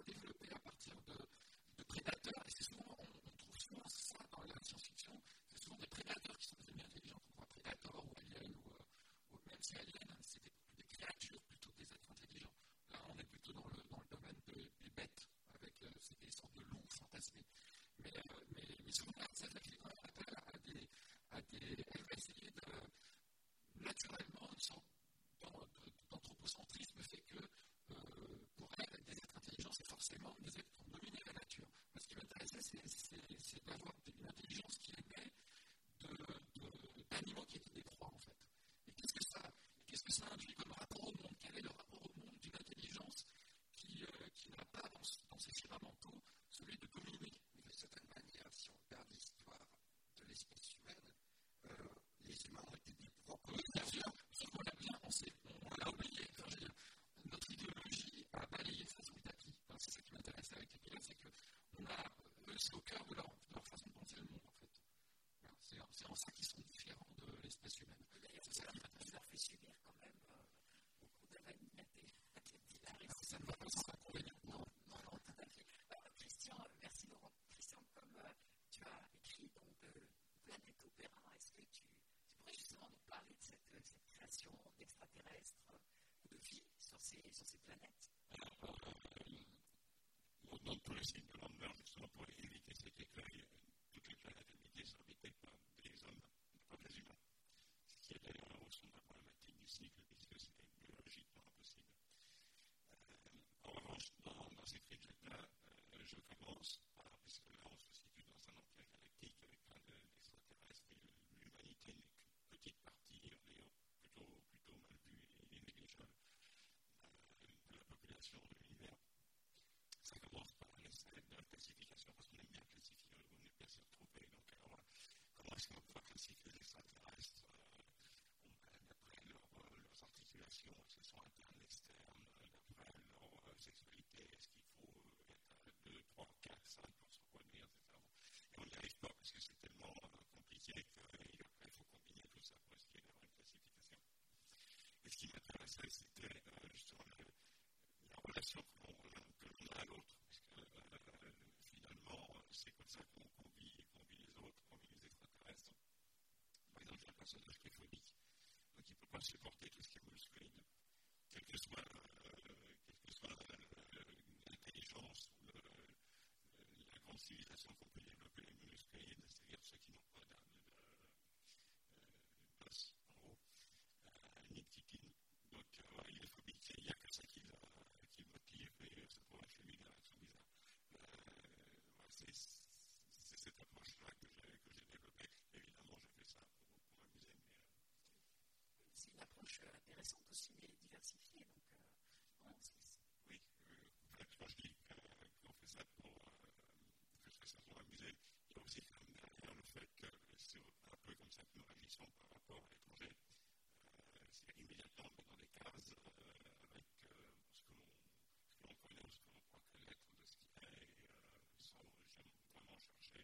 C: développés à partir de prédateurs, et c'est souvent, on trouve souvent ça dans la science-fiction, c'est souvent des prédateurs qui sont devenus intelligents, on voit Predator ou Alien, ou même si Alien, c'est des créatures plutôt que des êtres intelligents. Là, on est plutôt dans le domaine des bêtes, avec c'est des sortes de loups fantasmés. Mais souvent, ça fait quand même appel elle va essayer de, naturellement, une sorte d'anthropocentrisme fait que pour elle, des êtres intelligents, c'est forcément des êtres qui ont dominé la nature. Moi, ce qui m'intéressait, c'est d'avoir une intelligence qui est née d'animaux qui étaient des proies, en fait. Et qu'est-ce que ça induit comme rapport au monde? Quel est le rapport au monde d'une intelligence qui n'a pas dans ses fondamentaux celui de dominer?
D: D'une certaine manière, si on regarde l'histoire de l'espèce humaine, les humains ont été des proies.
C: Oui, bien sûr, sauf qu'on l'a bien, on l'a oublié. Enfin, je veux dire, notre idéologie a balayé ça sous le tapis. Alors, c'est ça qui m'intéresse avec les pilotes, c'est que eux, c'est au cœur de leur façon de penser le monde, en fait. Voilà, c'est en ça qu'ils sont différents de l'espèce humaine.
A: D'ailleurs,
C: c'est ça qui m'intéresse.
A: Ça leur fait subir quand même beaucoup d'invalidité.
C: Ça ne va pas sans inconvénient.
A: Non, tout à fait. Christian, merci Laurent. Christian, comme tu as écrit donc Planète Opéra, est-ce que tu pourrais justement nous parler de cette création d'extraterrestres ou de vie sur ces planètes?
B: Dans tous les signes de l'Andeur, justement, pour éviter cet écueil, toutes les planètes habitées sont habitées par des hommes, pas des humains. Ce qui est d'ailleurs au centre de la problématique du cycle, puisque c'est biologiquement impossible. En revanche, dans ces critères-là, je commence par, puisque là on se situe dans un empire galactique avec plein d'extraterrestres, et l'humanité n'est qu'une petite partie, plutôt mal vue et négligeable de la population de l'univers. Ça commence par la classification, parce qu'on aime bien classifier, on aime bien s'y retrouver. Donc, alors, comment est-ce qu'on peut classifier les extraterrestres d'après leurs articulations, est-ce qu'elles sont internes, externes, d'après leur sexualité, est-ce qu'il faut être 2, 3, 4, 5 pour se reconnaître, etc. Et on n'y arrive pas parce que c'est tellement compliqué qu'après il faut combiner tout ça pour essayer d'avoir une classification. Et ce qui m'intéressait, c'était justement la relation que l'on a à l'autre, parce que finalement, c'est comme ça qu'on vit les autres, qu'on vit les extraterrestres. Par exemple, il y a un personnage qui est phobique, donc il ne peut pas supporter tout ce qui est muscléide, quelle que soit l'intelligence ou la grande civilisation qu'on peut développer, les muscléides, c'est-à-dire ceux qui n'ont pas d'os, en gros, ni de titine. Donc, il est phobique, il n'y a que ça qui le motive, et ça pourrait chez lui une réaction bizarre. C'est cette approche-là que j'ai développée. Évidemment, je fais ça pour m'amuser.
A: C'est une approche intéressante aussi, mais diversifiée. Donc,
B: oui, quand je dis qu'on fait ça que je fais ça pour m'amuser, il y a aussi quand même derrière le fait que c'est un peu comme ça que nous réagissons par rapport à l'étranger. C'est immédiatement on met dans des cases avec ce que l'on connaît ou ce que l'on croit connaître de ce qu'il est, et sans vraiment chercher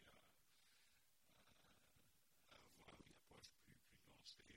B: à avoir une approche plus nuancée,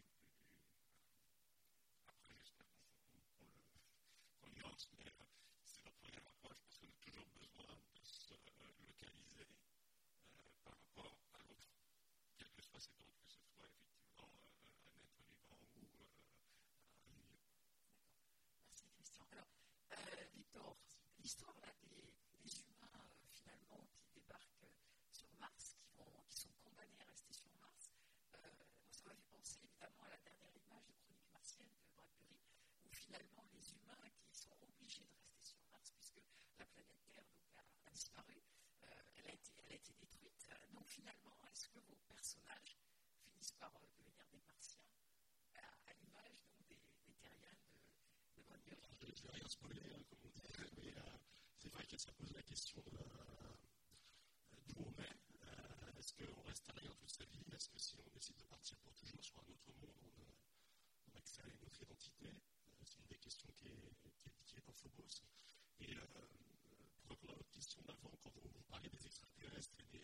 B: après j'espère qu'on nuance, mais c'est notre première approche parce qu'on a toujours besoin de se localiser par rapport à l'autre, quel que soit cet autre, que ce soit effectivement un être vivant ou un milieu.
A: merci Christian. Alors, Victor, l'histoire là, des humains finalement qui débarquent sur Mars, qui sont condamnés à rester sur Mars, moi ça m'a fait penser évidemment à la dernière image de Chronique martienne de Bradbury, où finalement les humains qui sont obligés de rester sur Mars, puisque la planète Terre donc, a disparu, elle a été détruite. Donc finalement, est-ce que vos personnages finissent par devenir des martiens, à l'image donc, des terriens de Bradbury?
B: Je ne vais rien spoiler, comme on dit, mais c'est vrai que ça pose la question d'où on est. Est-ce qu'on reste à rien toute sa vie? Est-ce que si on décide de partir pour toujours sur un autre monde, on accède à une autre identité? C'est une des questions qui est dans Phobos. Et pour répondre à votre question d'avant, quand vous parlez des extraterrestres et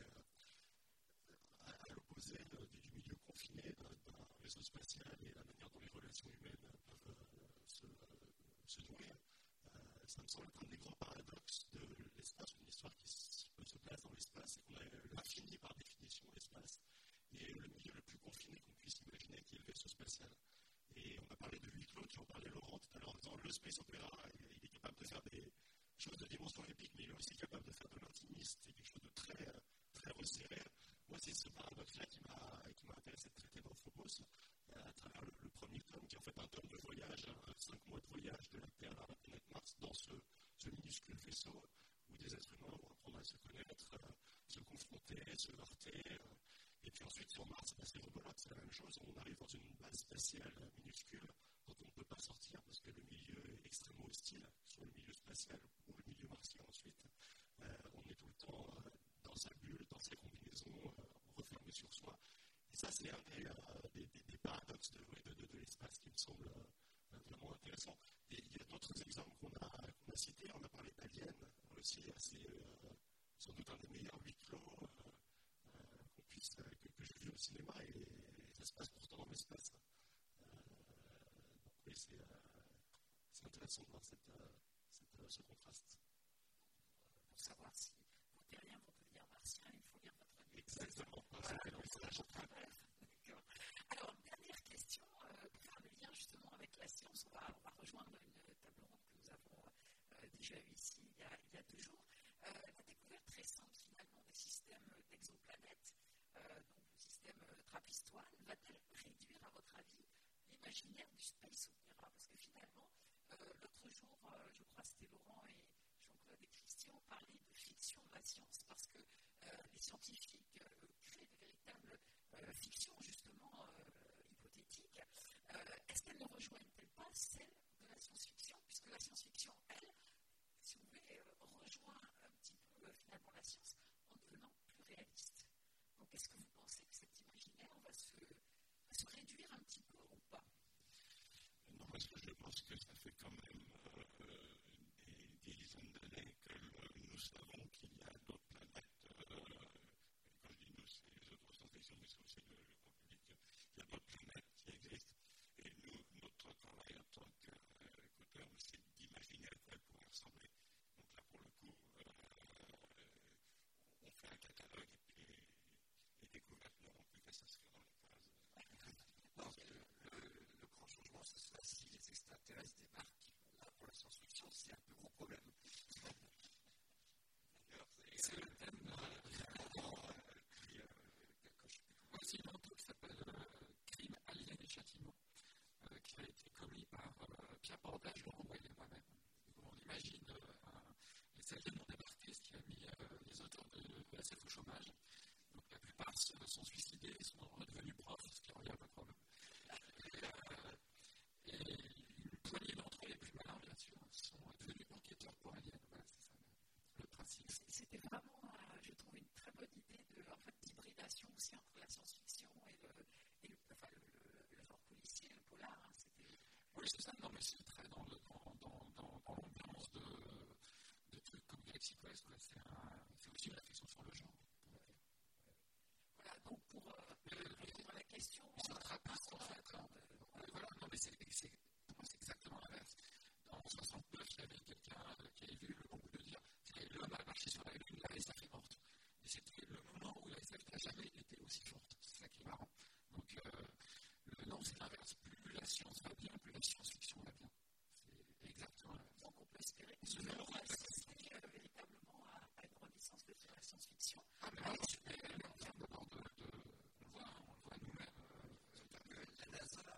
B: à l'opposé du milieu confiné d'un réseau spatial et la manière dont les relations humaines peuvent se nourrir, ça me semble être un des grands paradoxes de tomber, se heurter. Et puis ensuite, sur Mars, c'est rigolote, c'est la même chose. On arrive dans une base spatiale minuscule dont on ne peut pas sortir parce que le milieu est extrêmement hostile, soit le milieu spatial ou le milieu martien ensuite. On est tout le temps dans sa bulle, dans ses combinaisons, refermé sur soi. Et ça, c'est un des paradoxes de l'espace qui me semble vraiment intéressant. Et il y a d'autres exemples qu'on a cités. On a parlé d'Alien aussi, sans doute un des meilleurs huis clos que j'ai vu au cinéma, et ça se passe pourtant dans l'espace. Donc oui, c'est intéressant de voir ce contraste.
A: Pour savoir si vos terriens vont devenir martiens, il faut lire votre livre.
B: Exactement.
A: D'accord. Alors, dernière question, pour faire le lien justement avec la science, on va rejoindre une table ronde que nous avons déjà eue ici il y a 2 jours. La découverte récente finalement des systèmes d'exoplanètes, donc le système Trappist-1, va-t-elle réduire, à votre avis, l'imaginaire du space opéra? Parce que finalement, l'autre jour, je crois que c'était Laurent et Jean-Claude et Christian parlaient de fiction de la science, parce que les scientifiques créent de véritables fictions justement hypothétiques. Est-ce qu'elles ne rejoignent-elles pas celles de la science-fiction, puisque la science-fiction, elle, si vous voulez, rejoint un petit peu finalement la science en devenant plus réaliste. Donc est-ce que vous pensez que cet imaginaire va se réduire un petit peu ou pas?
C: Non, parce que je pense que ça fait quand même des dizaines d'années que nous savons qu'il y a d'autres planètes. Quand je dis nous, c'est les autres scientifiques, mais c'est aussi le grand public. Il y a d'autres planètes qui existent. Et nous, notre travail en tant qu'auteur, c'est d'imaginer à quoi elles pourraient ressembler. Donc là, pour le coup, on fait un catalogue et puis les découvertes ne vont plus qu'à s'inscrire dans les cases.
D: Non, le grand changement, ce sera si les extraterrestres débarquent. Là, pour la science-fiction, c'est un peu gros problème. D'ailleurs,
C: c'est le thème aussi un truc qui s'appelle Crime, Alien et Châtiment, qui a été commis par Pierre Bordage, Laurent Boyer et moi-même. On imagine les aliens ont débarqué, ce qui a mis les auteurs de SF au chômage. Donc la plupart se sont suicidés et sont redevenus profs, ce qui regarde le problème. Et une poignée d'entre eux, les plus malins, bien sûr, sont devenus enquêteurs pour aliens. Voilà, c'est ça le principe.
A: C'était vraiment, je trouve, une très bonne idée d'hybridation aussi entre la science-fiction et le genre policier, le polar.
C: Oui, c'est ça. Non, mais c'est très dans l'ambiance de trucs comme Galaxy Quest. C'est aussi une réflexion sur le genre.
A: Voilà, donc pour répondre à la question.
C: Ils sont trappistes, en fait. Voilà, non, mais pour moi, c'est exactement l'inverse. En 1969, il y avait quelqu'un qui avait vu le bon goût de dire l'homme a marché sur la Lune, la SF est morte. Et c'était le moment où la SF n'a jamais été aussi forte. C'est ça qui est marrant. Donc, non, c'est l'inverse. Plus la science va bien, plus la science-fiction va bien. C'est exactement l'inverse.
A: Donc, on peut espérer que ce moment va assister véritablement à une renaissance de la science-fiction.
C: Ah, mais alors, c'est en termes d'abord on le voit nous-mêmes.
D: la NASA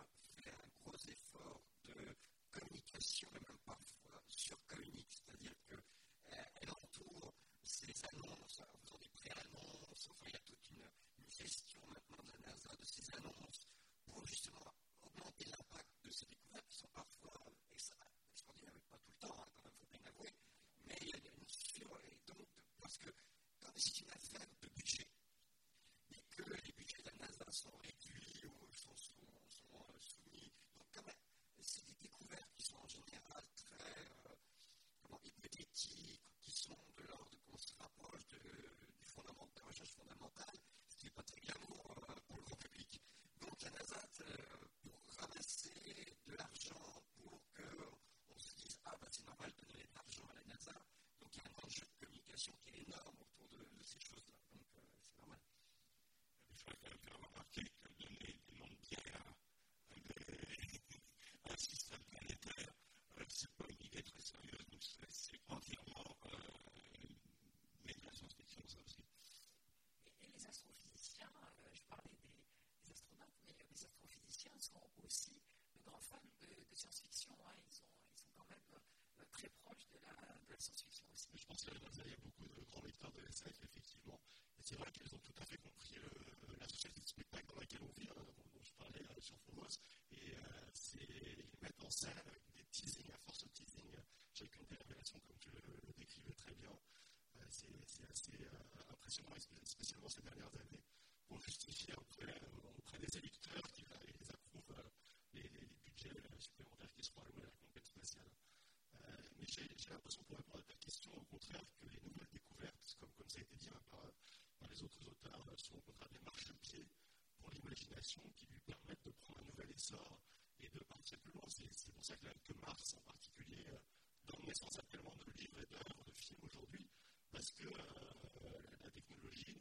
B: ils ont tout à fait compris la société de spectacle dans laquelle on vit, dont je parlais sur Phobos, et ils mettent en scène avec des teasings, à force de teasing, chacune des révélations, comme tu le décrivais très bien. C'est assez impressionnant, spécialement ces dernières années, pour justifier auprès des électeurs qui les approuvent les budgets supplémentaires qui seront alloués à la conquête spatiale. Mais j'ai l'impression, pour répondre à ta question, au contraire, que les nouvelles découvertes, comme ça a été dit par les autres auteurs, sont au contraire des marchepieds pour l'imagination qui lui permettent de prendre un nouvel essor et de partir plus loin. C'est pour ça que Mars, en particulier, donne naissance à tellement de livres et d'œuvres, de films aujourd'hui, parce que la technologie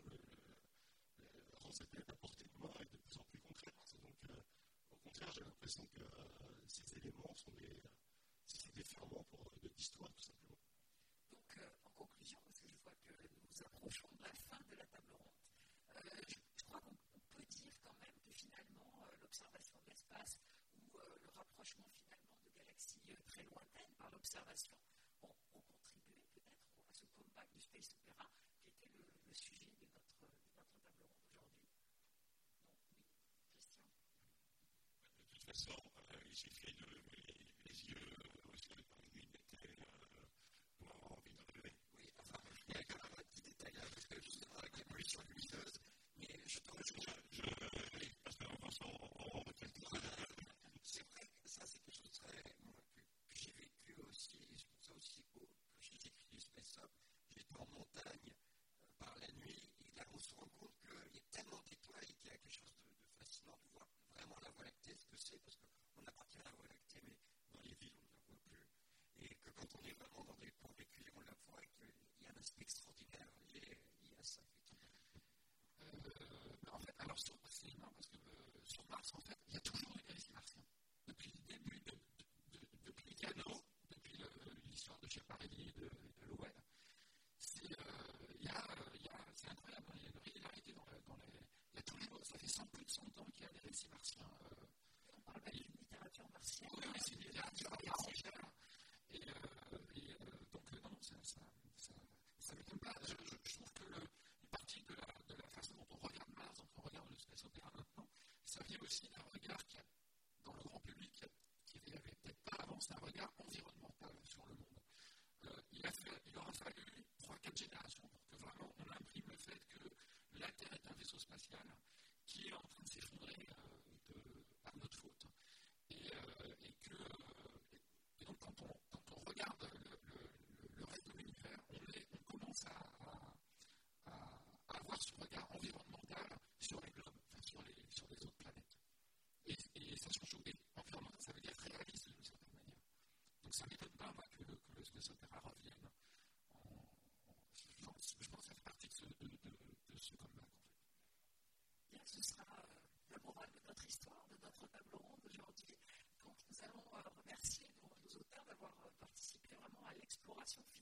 B: rend cette planète à portée de main et de plus en plus concrète. Donc, au contraire, j'ai l'impression que ces éléments sont des ferments d'histoire, tout simplement.
A: Donc, en conclusion, parce que je vois que nous approchons de la fin de la table ronde, je crois qu'on peut dire quand même que finalement, l'observation de l'espace ou le rapprochement finalement de galaxies très lointaines par l'observation ont contribué peut-être à ce comeback du Space Opera qui était le sujet de notre table ronde aujourd'hui. Donc, oui, Christian.
B: De toute façon, il suffit de lever les yeux au ciel quand il était pour avoir envie de relever.
D: Oui, enfin, il y a quand même un petit détail là, parce que justement avec les pollutions lumineuses, mais je te rejoins.
B: Parce qu'en pensant
D: c'est vrai que ça, c'est quelque chose de très. Que j'ai vécu aussi, et c'est pour ça aussi que j'ai écrit du Space Up. J'étais en montagne par la nuit, et là, on se rend compte qu'il y a tellement d'étoiles qu'il y a quelque chose de fascinant de voir vraiment la Voie lactée, ce que c'est, parce qu'on appartient à la Voie lactée, mais dans les villes, on ne la voit plus. Et que quand on est vraiment dans des ponts véhiculés, on la voit, et qu'il y a un aspect extraordinaire lié à ça, effectivement.
C: En fait, alors c'est énorme parce que sur Mars, en fait, il y a toujours des récits martiens. Depuis le début, depuis les canaux, depuis l'histoire de Schiaparelli et de Lowell, c'est incroyable. Il y a une régularité dans les. Il y a toujours, ça fait plus de 100 ans qu'il y a des récits martiens.
A: On parle même d'une littérature martienne.
C: Oui, c'est une littérature entière. Et donc, non, ça m'étonne pas. Je trouve que une partie de la façon dont on regarde Mars, dont on regarde le Space Opera maintenant, ça vient aussi d'un regard qui a, dans le grand public, qui n'y avait peut-être pas avant, c'est un regard environnemental sur le monde. Il aura fallu 3-4 générations pour que vraiment on imprime le fait que la Terre est un vaisseau spatial qui est en train de s'effondrer par notre faute. Et donc quand on regarde le reste de l'univers, on commence à avoir ce regard environnemental sur les globes, enfin sur les autres planètes. Et ça change tout. Environnemental, ça veut dire réaliste d'une certaine manière. Donc ça ne m'étonne pas, moi, que le Space Opera revienne. Je pense que ça fait partie de ce comeback, en fait.
A: Bien, ce sera la morale de notre histoire, de notre table ronde aujourd'hui. Donc nous allons remercier nos auteurs d'avoir participé vraiment à l'exploration